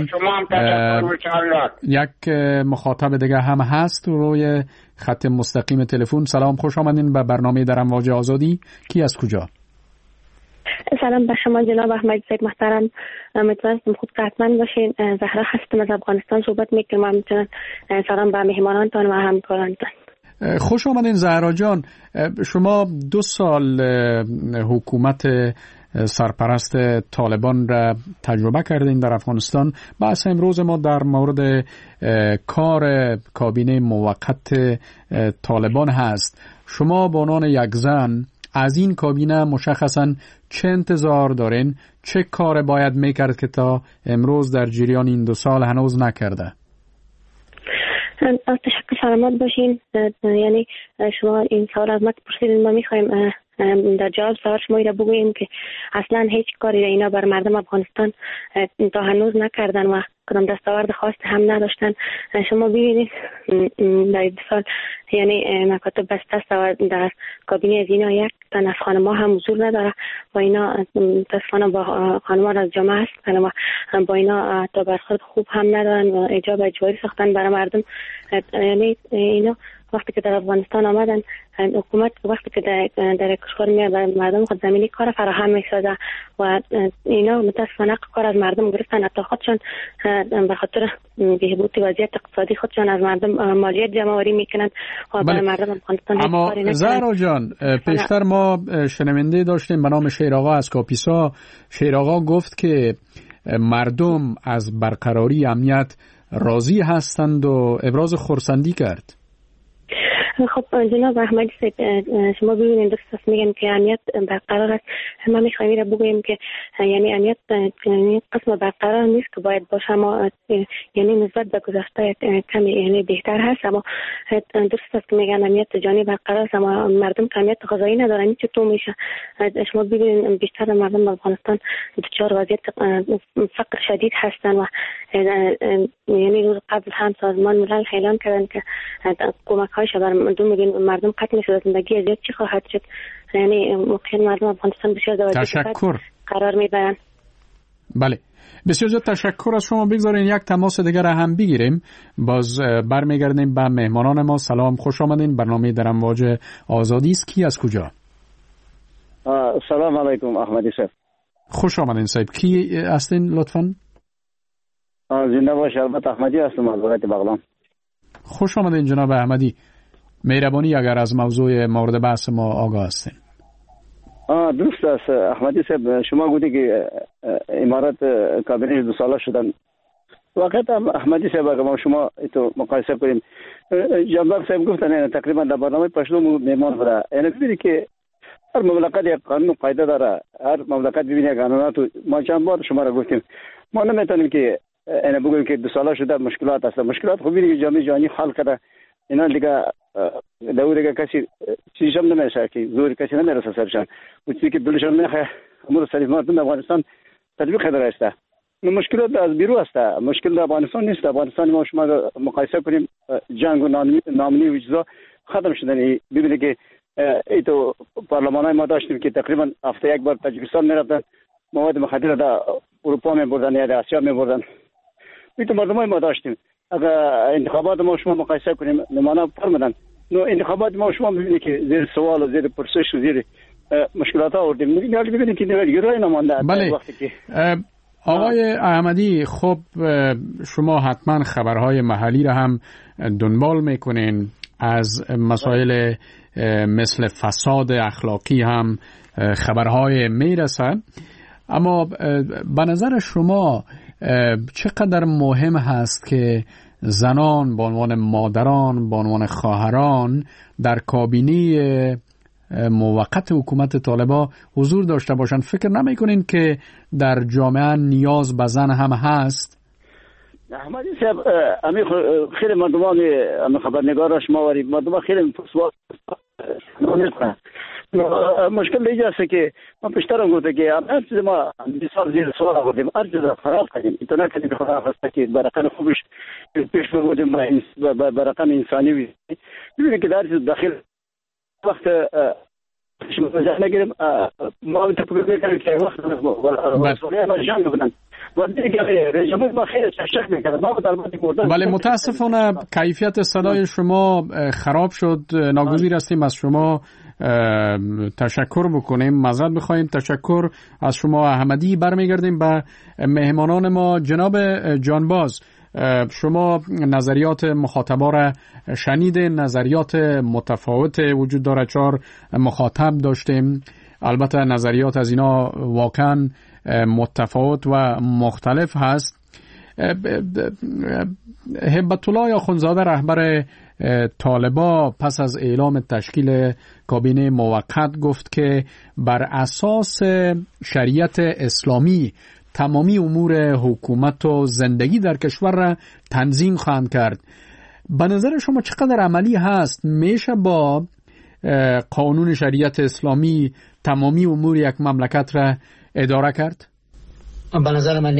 یک مخاطب دیگه هم هست روی خط مستقیم تلفن. سلام، خوش آمدین به برنامه در امواج آزادی. کی از کجا؟ سلام به شما جناب احمدی صاحب محترم. امیدوارم خوب صحتمند باشین. زهرا هستم از افغانستان صحبت میکنم. همچنین سلام به مهمانانتان و همکارانتان. خوش آمدین زهرا جان. شما 2 سال حکومت سرپرست طالبان را تجربه کردین در افغانستان. بحث امروز ما در مورد کار کابینه موقت طالبان هست. شما به عنوان یک زن از این کابینه مشخصاً چه انتظار دارین؟ چه کار باید میکرد که تا امروز در جریان این 2 سال هنوز نکرده؟ تشکر، سلامت باشین. یعنی شما این سوال از ما پرسیدین، ما میخوایم در جواب سوال شما را بگوییم که اصلا هیچ کاری را اینا بر مردم افغانستان تا هنوز نکردن و کدام دستاورد خاص هم نداشتن. شما ببینید در 2 سال یعنی مکاتب بسته است و در کابینه از اینا یک تن از خانم‌ها هم حضور نداره و اینا متاسفانه با خانم‌ها از جامعه هست و با اینا تا برخورد خوب هم ندارن و اجاب اجباری ساختن برای مردم. یعنی اینا وقتی که در افغانستان آمدن، حکومت وقتی که در کشور میاد برای مردم خود زمینی کار فراهم میسازه و اینا متاسفانه کار از مردم گرفتن. حتی خودشان به خاطر بهبود وضعیت اقتصادی خودشان از مردم مالیات جمع‌آوری میکنن و برای مردم افغانستان اما زهرا جان، پیشتر ما شنونده داشتیم به نام شیر آقا از کاپیسا. شیر آقا گفت که مردم از برقراری امنیت راضی هستند و ابراز خرسندی کرد. خب جناب احمدی صاحب، شما ببینید درست میگن که امنیت برقرار است. ما میخوایم را بگوییم که یعنی امنیت قسم برقرار نیست که باید باشه، اما یعنی نسبت به گذشته کمی یعنی بهتر هست. اما درست است که میگن امنیت جانی برقرار است، اما مردم امنیت غذایی ندارن. چطور میشه؟ شما ببینید بیشتر مردم افغانستان دچار وضعیت فقر شدید هستن و یعنی روز قبل هم سازمان ملل اعلام کردن که کمک هایش بر 2 میلیون مردم قطع میشه. زندگی ازیاد چی خواهد شد؟ یعنی موقعیت مردم افغانستان بسیار تشکر قرار میبرن. بله، بسیار زیاد تشکر از شما. بگذارین یک تماس دیگر هم بگیریم، باز برمیگردیم به مهمانان ما. سلام، خوش آمدین. برنامه در امواج آزادی است. کی از کجا؟ سلام علیکم احمدی صاحب. خوش آمدین صاحب. کی هستین لطفاً؟ زنده باش. البته احمدی هستم از ولایت بغلان. خوش آمدین جناب احمدی. مهربانی اگر از موضوع مورد بحث ما آگاه هستین. درست است احمدی صاحب. شما گفتی که امارات کابینه 2 ساله شدن. واقعا احمدی صاحب اگر ما شما تو مقایسه کنیم، جناب صاحب گفتن تقریبا در برنامه پشتو میمان بوده. یعنی ببینید که هر مملکت یک قانون و قاعده داره. هر مملکت ببینید قانونات. ما چند بار شما را گفتیم ما نمیتونیم که اینا بگویم که 2 ساله شده مشکلات هست. مشکلات خوبی دیگه جامعه جهانی حل کرده. اینا دیگه دیگه کسی چیزی هم نمیشه که زور کسی نمیرسه سرشان. و چیزی که دلشان میخواه امور سلیف مردم افغانستان تطبیق داره است. مشکلات از بیرون است. مشکل در افغانستان نیست. افغانستان ما شما مقایسه کنیم جنگ و نامنی و چیزا ختم شدن. ببینید که ایتو پارلمانای ما داشتیم که تقریبا هفته یک بار تاجیکستان میرفتن، مواد مخدر در اروپا میبردن یا در آسیا میبردن. ایتو مردمای ما داشتیم. اگر انتخابات ما شما مقایسه کنیم نمونه فرمودن، نو انتخابات ما شما میبینید که زیر سوال و زیر پرسش و زیر مشکلات ها آوردیم. میبینید که گروه نمانده. بله. وقتی که آقای احمدی، خب شما حتما خبرهای محلی را هم دنبال میکنین، از مسائل مثل فساد اخلاقی هم خبرهای میرسن، اما به نظر شما چقدر مهم هست که زنان به عنوان مادران، به عنوان خواهران در کابینه موقت حکومت طالبان حضور داشته باشند؟ فکر نمی‌کنین که در جامعه نیاز به زن هم هست؟ احمدی صاحب، خیلی مردمان خبرنگار شما واری مردمان خیلی سوال نمی‌کنن. مشکل اینجاست که ما پیشترم گفته که هر چیز ما مثال زیر سوال آوردیم، هر چیز خراب کردیم. اینطور نکنیم خدا خواسته که برقم خوبش پیش بردیم برقم انسانی بید. ببینید که در چیز داخل وقت شما جا نگیریم ما تفکر میکنیم که وقت مسئولیت ما جمع بودن و دیگه رژیم ما خیلی شک میکنه. ما بله، متاسفانه کیفیت صدای شما خراب شد. ناگزیر هستیم از شما تشکر بکنیم، معذرت بخوایم. تشکر از شما احمدی. برمیگردیم به مهمانان ما. جناب جانباز، شما نظریات مخاطبا را شنیدین، نظریات متفاوت وجود داره. 4 مخاطب داشتیم، البته نظریات از اینا واقعا متفاوت و مختلف هست. هبت الله اخوندزاده رهبر طالبان پس از اعلام تشکیل کابینه موقت گفت که بر اساس شریعت اسلامی تمامی امور حکومت و زندگی در کشور را تنظیم خواهند کرد. به نظر شما چقدر عملی هست؟ میشه با قانون شریعت اسلامی تمامی امور یک مملکت را اداره کرد؟ به نظر من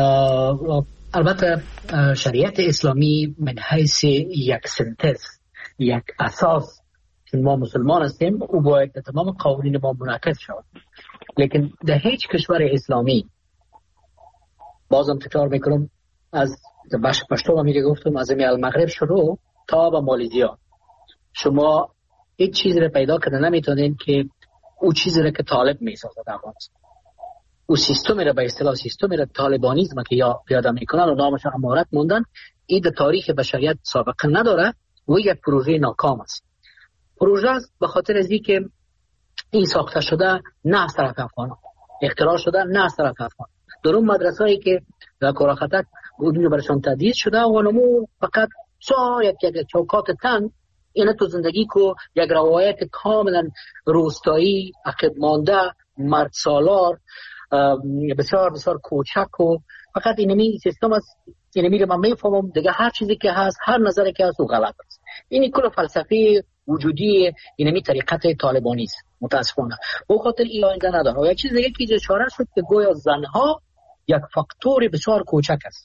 البته شریعت اسلامی من حیث یک سنتز، یک اساس که ما مسلمان هستیم، او باید تمام قوانین ما منعکس شود. لیکن در هیچ کشور اسلامی، بازم تکرار میکنم، از پشتو هم میگه گفتم، از المغرب شروع تا به مالزیا شما هیچ چیزی رو پیدا کرده نمیتونین که او چیزی رو که طالب میسازه در افغانستان. او سیستمی رو به اصطلاح سیستمی رو طالبانیزم که یا پیاده میکنن و نامش امارت موندن، این در تاریخ بشریت سابقه نداره و یک پروژه ناکام است. پروژه است به خاطر از اینکه این ساخته شده نه از طرف افغانان، اختراع شده نه از طرف افغان. در اون مدرسه‌ای که در کاراخطک بودن برشان تدریس شده و نمو فقط یک چوکات تن، این تو زندگی کو یک روایت کاملا روستایی، عقب مانده، مرد سالار، بسیار بسیار کوچک و فقط اینمی سیستم است. اینمی رو من میفهمم دیگه، هر چیزی که هست، هر نظری که هست او غلط است. اینی کل فلسفه وجودی اینمی طریقت طالبانی است متاسفانه. به خاطر این آینده نداره. و یک چیز دیگه که اشاره شد که گویا زنها یک فاکتور بسیار کوچک است.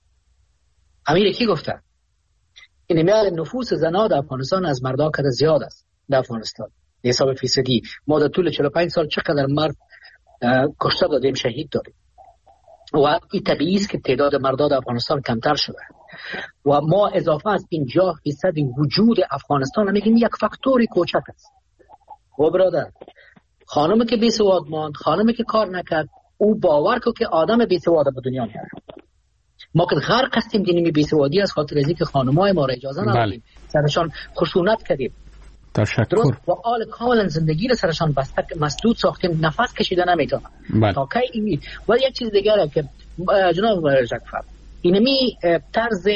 امیر کی گفته؟ اینمی نفوس زنها در افغانستان از مردا کده زیاد است. در افغانستان حساب فیصدی ما در طول 45 سال چقدر مرد کشته دادیم، شهید داریم و این طبیعی است که تعداد مردا در افغانستان کمتر شده و ما اضافه از 50% وجود افغانستان میگیم یک فاکتوری کوچک است. و برادر، خانمی که بیسواد ماند، خانمی که کار نکرد، او باور که آدم بیسواد به دنیا میاد. ما که غرق هستیم دینی بیسوادی از خاطر اینکه خانمای ما را اجازه ندادیم، سرشان خشونت کردیم. درست و آل کاملا زندگی را سرشان مسدود ساختیم، نفس کشیده نمیتونن. تا کی این و یک چیز دیگه که جناب جعفر، اینمی طرز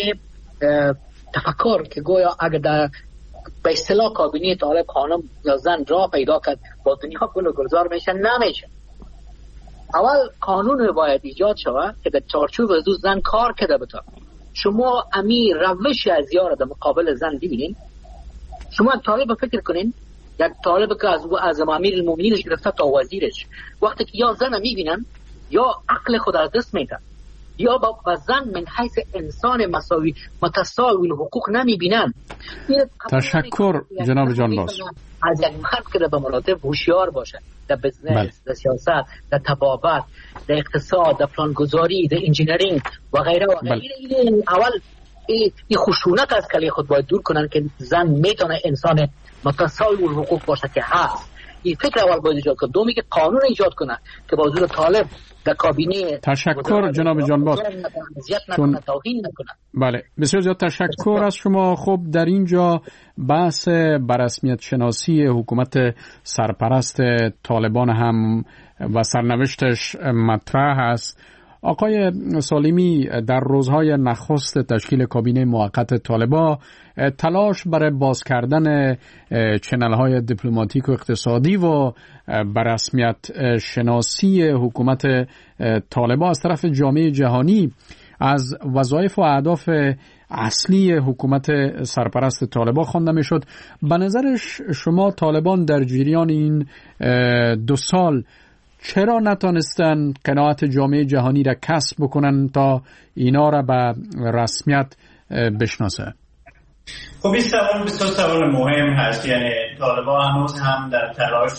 تفکر که گویا اگر در به اصطلاح کابینه طالب خانم یا زن را پیدا کرد با دنیا گلزار میشه، نمیشه. اول قانون باید ایجاد شود که در چارچوب از زن کار کرده بتا. شما امی روش از یار در مقابل زن ببینین. شما یک طالب فکر کنین، یک طالب که از امیر المومنینش گرفته تا وزیرش، وقتی که یا زن میبینن یا عقل خود از دست میدن یا با زن من حیث انسان مساوی متساوی حقوق نمیبینن. تشکر جناب جانباز. از یک مرد که به مراتب هوشیار باشه در بزنس، در سیاست، در تبابت، در اقتصاد، در پلانگذاری، در انجینیرینگ و غیره و غیره. این اول این خشونت از کلی خود باید دور کنن که زن میتونه انسان متساوی حقوق باشه که هست. این فکر اول باید ایجاد کنه. دومی که قانون ایجاد کنه که با حضور طالب در کابینه. تشکر جناب جانباز. بله بسیار زیاد تشکر از شما. خب در اینجا بحث بررسمیت شناسی حکومت سرپرست طالبان هم و سرنوشتش مطرح است. آقای سالمی، در روزهای نخست تشکیل کابینه موقت طالبان تلاش برای باز کردن چنل‌های دیپلماتیک و اقتصادی و بررسمیت شناسی حکومت طالبان از طرف جامعه جهانی از وظایف و اهداف اصلی حکومت سرپرست طالبان خوانده میشد. به نظر شما طالبان در جریان این 2 سال چرا نتانستن قناعت جامعه جهانی را کسب بکنن تا اینا را به رسمیت بشناسه؟ خب این سوال بسیار سوال مهم هست. یعنی طالبان هنوز هم در تلاش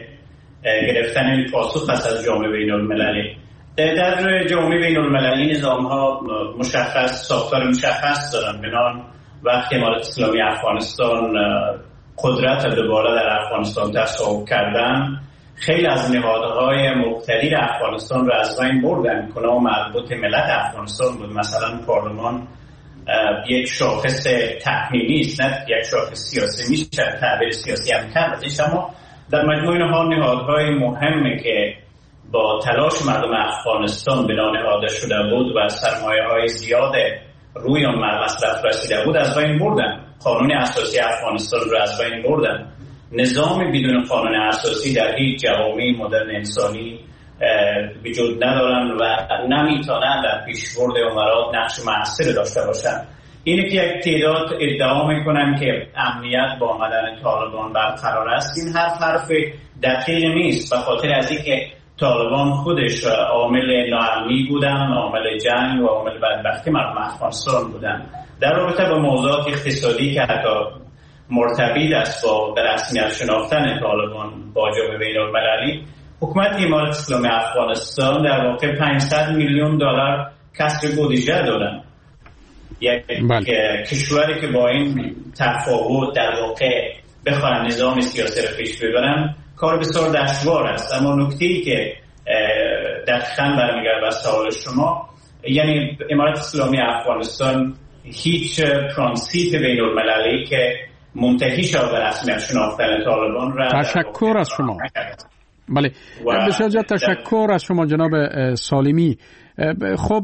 گرفتن پاسخ هست از جامعه بین المللی. در جامعه بین المللی نظام ها مشخص، ساختار مشخص دارن. بنان وقتی امارت اسلامی افغانستان قدرت دوباره در افغانستان تصاحب کردن، خیلی از نهادهای مقتدر افغانستان رو از بین بردن. کنه مربوط ملت افغانستان بود. مثلا پارلمان یک شاخص تحمیلی است، نه یک شاخص سیاسی. میشه تعبیر سیاسی هم کرد ازش، اما در مجموع اینها نهادهای مهمه که با تلاش مردم افغانستان بنا نهاده شده بود و سرمایه‌های زیاد روی آن مصرف رسیده بود از بین بردن. قانون اساسی افغانستان رو از بین بردن. نظام بدون قانون اساسی در هیچ جوامع مدرن انسانی وجود ندارن و نمیتونن در پیشبرد امارات نقش مؤثر داشته باشن. اینه که یک تعداد ادعا میکنن که امنیت با آمدن طالبان برقرار است. این حرف دقیق نیست، به خاطر از اینکه طالبان خودش عامل ناامنی بودن، عامل جنگ و عامل بدبختی مردم افغانستان بودن. در رابطه با موضوعات اقتصادی که حتی مرتبط است با رسمیت شناختن طالبان با جامعه بین المللی، حکومت امارت اسلامی افغانستان در واقع 500 میلیون دلار کسر بودجه دارن. یک کشوری که با این تفاوت در واقع بخوان نظام سیاسی رو پیش ببرن کار بسیار دشوار است. اما نکته‌ای که دقیقاً برمیگرده به سوال شما، یعنی امارت اسلامی افغانستان هیچ پرانسیپ بین المللی که منتهی شد به رسمیت شناختن طالبان را. تشکر از شما. بله بسیار زیاد تشکر از شما جناب سالمی. خب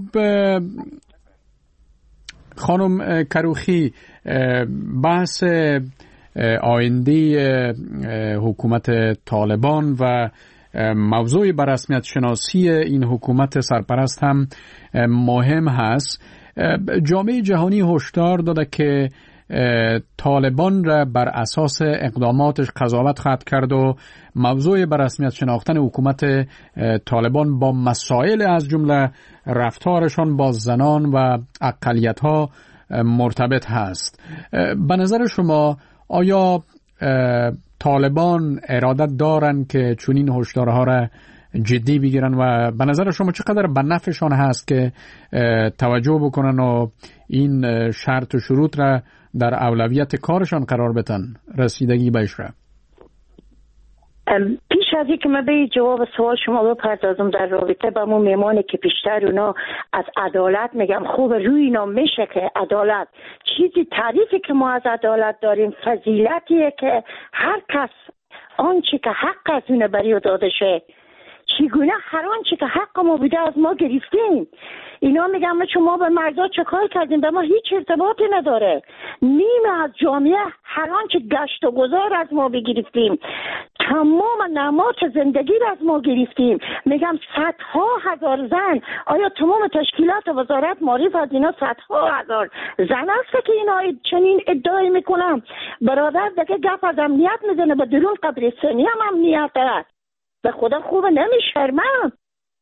خانم کروخی، بحث آینده حکومت طالبان و موضوع بررسمیت شناسی این حکومت سرپرست هم مهم هست. جامعه جهانی هشدار داده که طالبان را بر اساس اقداماتش قضاوت خواهد کرد و موضوع بررسمیت شناختن حکومت طالبان با مسائل از جمله رفتارشان با زنان و اقلیت‌ها مرتبط هست. به نظر شما آیا طالبان ارادت دارند که چنین هشدارها را جدی بگیرن و به نظر شما چقدر به نفعشان هست که توجه بکنن و این شرط و شروط را در اولویت کارشان قرار بدن، رسیدگی بهش را؟ پیش از اینکه من به جواب سوال شما بپردازم در رابطه با اون میمانی که پیشتر اونا از عدالت میگم، خوب روی اینا میشه که عدالت چیزی، تعریفی که ما از عدالت داریم فضیلتیه که هر کس آنچه که حق از اون بری داده شه، چگونه هر آنچه که حق ما بوده از ما گرفتیم. اینا میگم شما به مردا چه کار کردیم، به ما هیچ ارتباطی نداره. نیمه از جامعه هر آنچه گشت و گذار از ما بگرفتیم، تمام نماد زندگی را از ما گرفتیم. میگم صدها هزار زن، آیا تمام تشکیلات وزارت معرف از اینا صدها هزار زن است که اینا چنین ادعای میکنم؟ برادر دیگه گپ از امنیت میزنه، به درون قبرستانی هم امنیت است. به خدا خوبه نمیشرمم.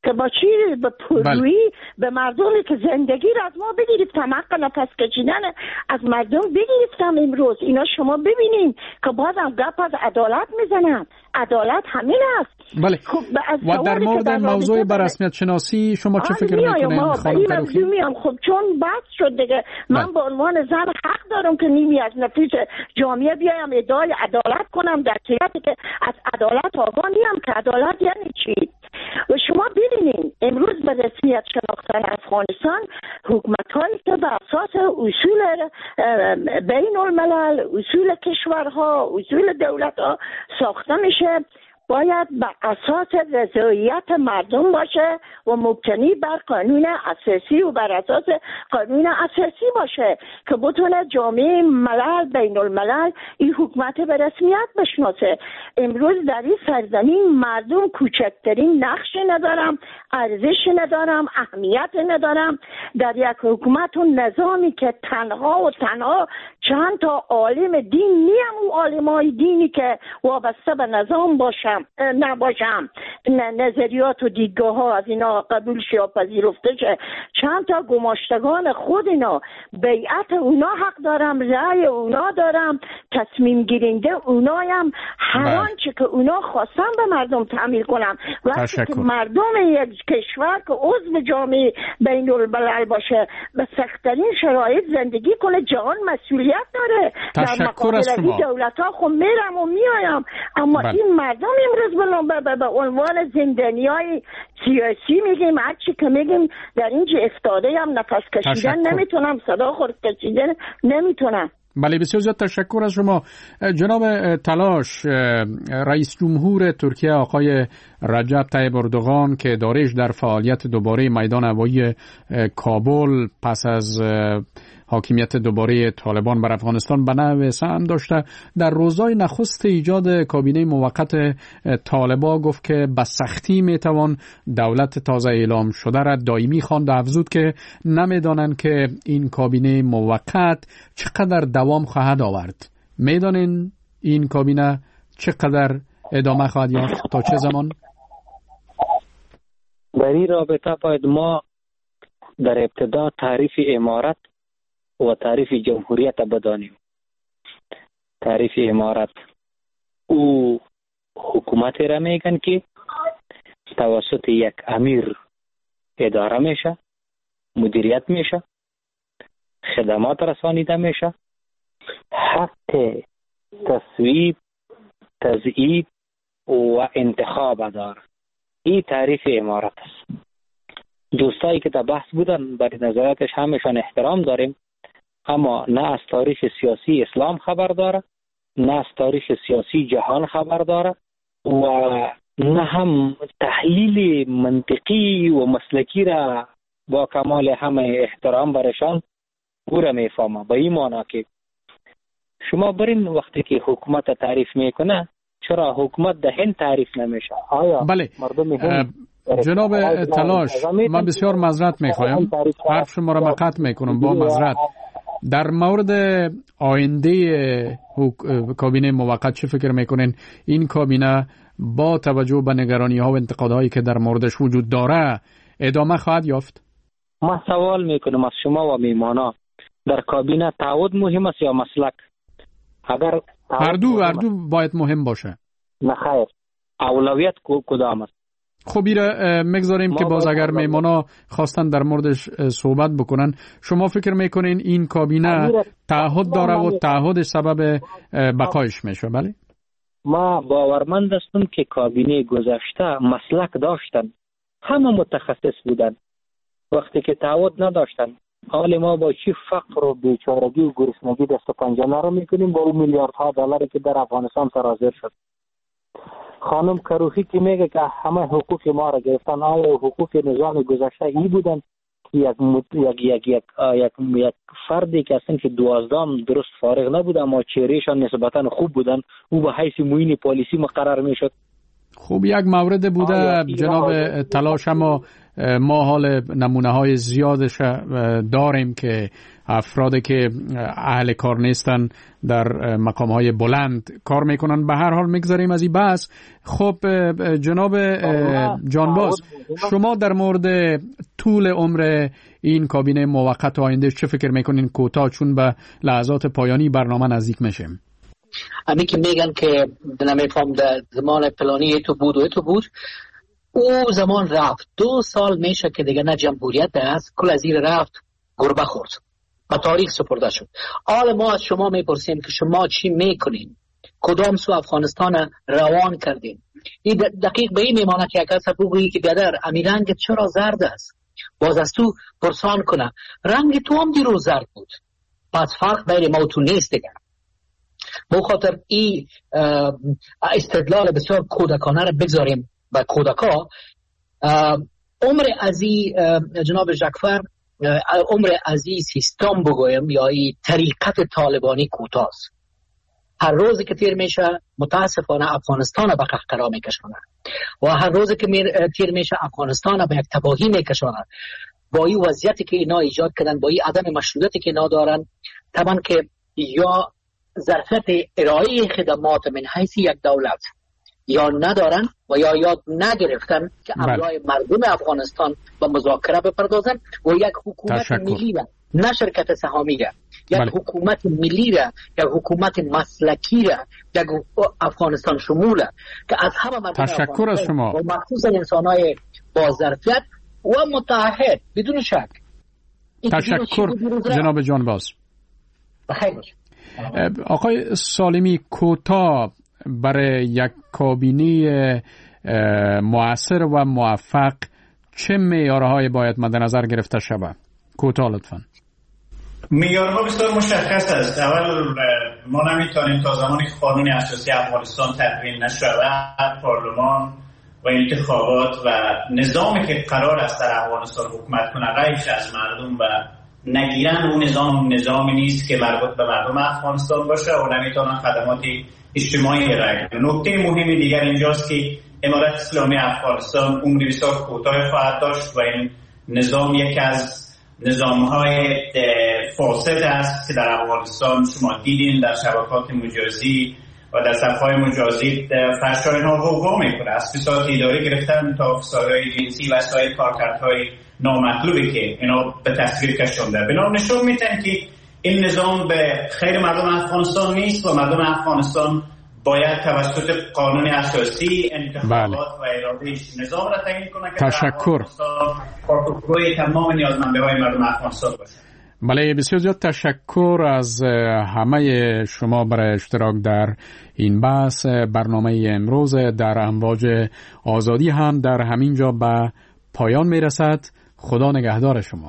که با چی؟ به پرویی به مردمی که زندگی را از ما بگیرفتم، حق نفس کشیدن از مردم بگیرفتم. امروز اینا شما ببینین که بازم گپ از عدالت میزنن. عدالت همین است. بله. خب و در مورد موضوع بررسمیت شناسی شما چه فکر میکنین خانم کروخی؟ خب چون بحث شد دیگه، من به عنوان زن حق دارم که نیمی از نفوس جامعه بیایم ادعای عدالت کنم، در صورتی که از عدالت آگاه نیم که عدالت یعنی چی. و شما ببینید امروز به رسمیت شناختن افغانستان حکومت‌هایی که به اساس اصول بین الملل، اصول کشورها، اصول دولت‌ها ساخته میشه، باید به اساس رضایت مردم باشه و مبتنی بر قانون اساسی و بر اساس قانون اساسی باشه که بتونه جامعه ملل بین الملل این حکومت به رسمیت بشناسه. امروز در این سرزمین مردم کوچکترین نقش ندارم، ارزش ندارم، اهمیت ندارم در یک حکومت و نظامی که تنها چند تا عالم دین نیم و عالمای دینی که وابسته به نظام باشم نظریات و دیدگاه ها از اینا قبول شه و پذیرفته شه، چند تا گماشتگان خود اینا، بیعت اونا حق دارم، رأی اونا دارم، تصمیم گیرنده اونایم، هر آنچه که اونا خواستن به مردم تعمیل کنم. وقتی که مردم یک کشور که عضو جامعه بین الملل باشه به سخت‌ترین شرایط زندگی کنه، جهان مسئولیت داره. در مقابل این دولت ها خب میرم و میایم، اما این مردم امروز به عنوان زندانیای سیاسی میگیم، هر چی که میگیم در اینجا افتاده هم نفس کشیدن نمیتونم، صدا خورد کشیدن نمیتونم. بله بسیار زیاد تشکر از شما. جناب تلاش، رئیس جمهور ترکیه آقای رجب طیب اردوغان که دارش در فعالیت دوباره میدان هوایی کابل پس از حاکمیت دوباره طالبان بر افغانستان به نحو سهم داشته، در روزهای نخست ایجاد کابینه موقت طالبان گفت که به سختی میتوان دولت تازه اعلام شده را دائمی خواند و افزود که نمیدانند که این کابینه موقت چقدر دوام خواهد آورد. میدانین این کابینه چقدر ادامه خواهد یافت، تا چه زمان؟ در این رابطه باید ما در ابتدا تعریف امارت و تعریف جمهوریت بدانیم. تعریف امارت او حکومت را میگن که توسط یک امیر اداره میشه، مدیریت میشه، خدمات رسانیده میشه، حق تصویب، تضعیف و انتخاب داره. این تعریف امارت است. دوستایی که در بحث بودن برای نظراتش همشان احترام داریم، اما نه از تاریخ سیاسی اسلام خبر داره، نه از تاریخ سیاسی جهان خبر داره و نه هم تحلیل منطقی و مسلکی را با کمال همه احترام برشان او را میفهمه. به این معنا که شما برین وقتی که حکومت تعریف میکنه، چرا حکومت ده هند تعریف نمیشه؟ آیا بله. مردم هند جناب تلاش، من بسیار معذرت میخوایم، حرف شما را قطع میکنم با معذرت. در مورد آینده کابینه موقت چه فکر میکنین؟ این کابینه با توجه به نگرانی ها و انتقادهایی که در موردش وجود داره ادامه خواهد یافت؟ ما سوال میکنم از شما و میمانا، در کابینه تعهد مهم است یا مسلک؟ اگر هر دو باید مهم باشه. نه خیر، اولویت کدام است؟ خب ایره مگذاریم که باز اگر میمانا خواستن در موردش صحبت بکنن. شما فکر میکنین این کابینه تعهد داره و تعهد سبب بقایش میشه؟ بله، ما باورمند هستم که کابینه گذشته مسلک داشتن، همه متخصص بودن. وقتی که تعهد نداشتن، حال ما با چی فقر و بیچارگی و گرسنگی دست و پنجه نرم میکنیم با اون میلیاردها دلاری که در افغانستان سرازیر شد. خانم کروخی که میگه که همه حقوق ما را گرفتن، آیا حقوق نظام گذشته ای بودن که یک فردی که اصلا که 12 درست فارغ نبود اما چهرهشان نسبتا خوب بودن، او به حیث معین پالیسی مقرر میشد؟ خب یک مورد بوده جناب تلاش، اما ما حال نمونه های زیادش داریم که افرادی که اهل کار نیستن در مقام های بلند کار میکنن. به هر حال میگذاریم از این بحث. خب جناب جانباز، شما در مورد طول عمر این کابینه موقت آینده چه فکر میکنین کوتاه، چون به لحظات پایانی برنامه نزدیک میشیم؟ امی که میگن که نمیفهم در زمان پلانی تو بود او زمان رفت. 2 سال میشه که دیگه نه جمهوریت است، کل از این رفت گربه خورد و تاریخ سپرده شد. حالا ما از شما میپرسیم که شما چی میکنین، کدام سو افغانستان روان کردین. این دقیق به این میمانه که اگر بگویی که بیادر امی رنگ چرا زرد است، باز از تو پرسان کنه رنگ تو هم دیرو زرد بود، پس فرق بین ما و تو نیست دیگه. به خاطر این استدلال بسیار کودکانه را بگذاریم و کودکا. عمر ازی جناب جعفر، عمر ازی سیستم بگویم یا این طریقت طالبانی کوتاست. هر روزی که تیر میشه متاسفانه افغانستان به قهقرا میکشونه و هر روزی که تیر میشه افغانستان به یک تباهی میکشونه. با این وضعیتی که اینا ایجاد کردن، با این عدم مشروعیتی که اینا دارن، طبعا که یا ظرفیت ارائه خدمات من حیث یک دولت یا ندارن و یا یاد نگرفتن که امرای مردم افغانستان با مذاکره بپردازن و یک حکومت ملی را، نه شرکت سهامی را، یک حکومت ملی را، یک حکومت مسلکی را، یک افغانستان شموله که از همه مردم تشکر از شما و مخصوصا انسانهای با ظرفیت و متحد بدون شک. تشکر جناب جانباز. بخیر. آقای سالمی، کوتاه برای یک کابینه مؤثر و موفق چه معیارهای باید مد نظر گرفته شود؟ کوتاه لطفاً. معیارها بسیار مشخص است. اول ما نمیتونیم تا زمانی که قانون اساسی افغانستان تدوین نشود، پارلمان و انتخابات و نظامی که قرار است در افغانستان حکومت کنه غیرش از مردم و نگیرن اون نظامی نیست که مربوط به مردم افغانستان باشه و نمیتونن خدمات اجتماعی ارائه کنن. نکته مهمی دیگر اینجاست که امارت اسلامی افغانستان عمری بسیار کوتاه خواهد داشت و این نظام یکی از نظام‌های فاسد است که در افغانستان شما دیدین در شبکات مجازی و در صفحه‌های مجازی فحشای ناغوغا میکنه، از فساد اداری گرفتن تا فسادهای جنسی و سایر کارکردهای نامطلوبی که اینا به تصویر کشونده. بنا نشون میدن که این نظام به خیر مردم افغانستان نیست و مردم افغانستان باید توسط قانون اساسی انتخابات و ارادهش نظام را تعیین کنه که تشکر. پاسخگوی تمام نیازمندی‌های مردم افغانستان باشه. بله، بسیار زیاد تشکر از همه شما برای اشتراک در این بحث. برنامه امروز در امواج آزادی هم در همین جا به پایان میرسد. خدا نگهدار شما.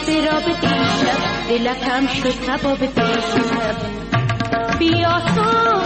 دلکم شد کباب دیشب بیا تو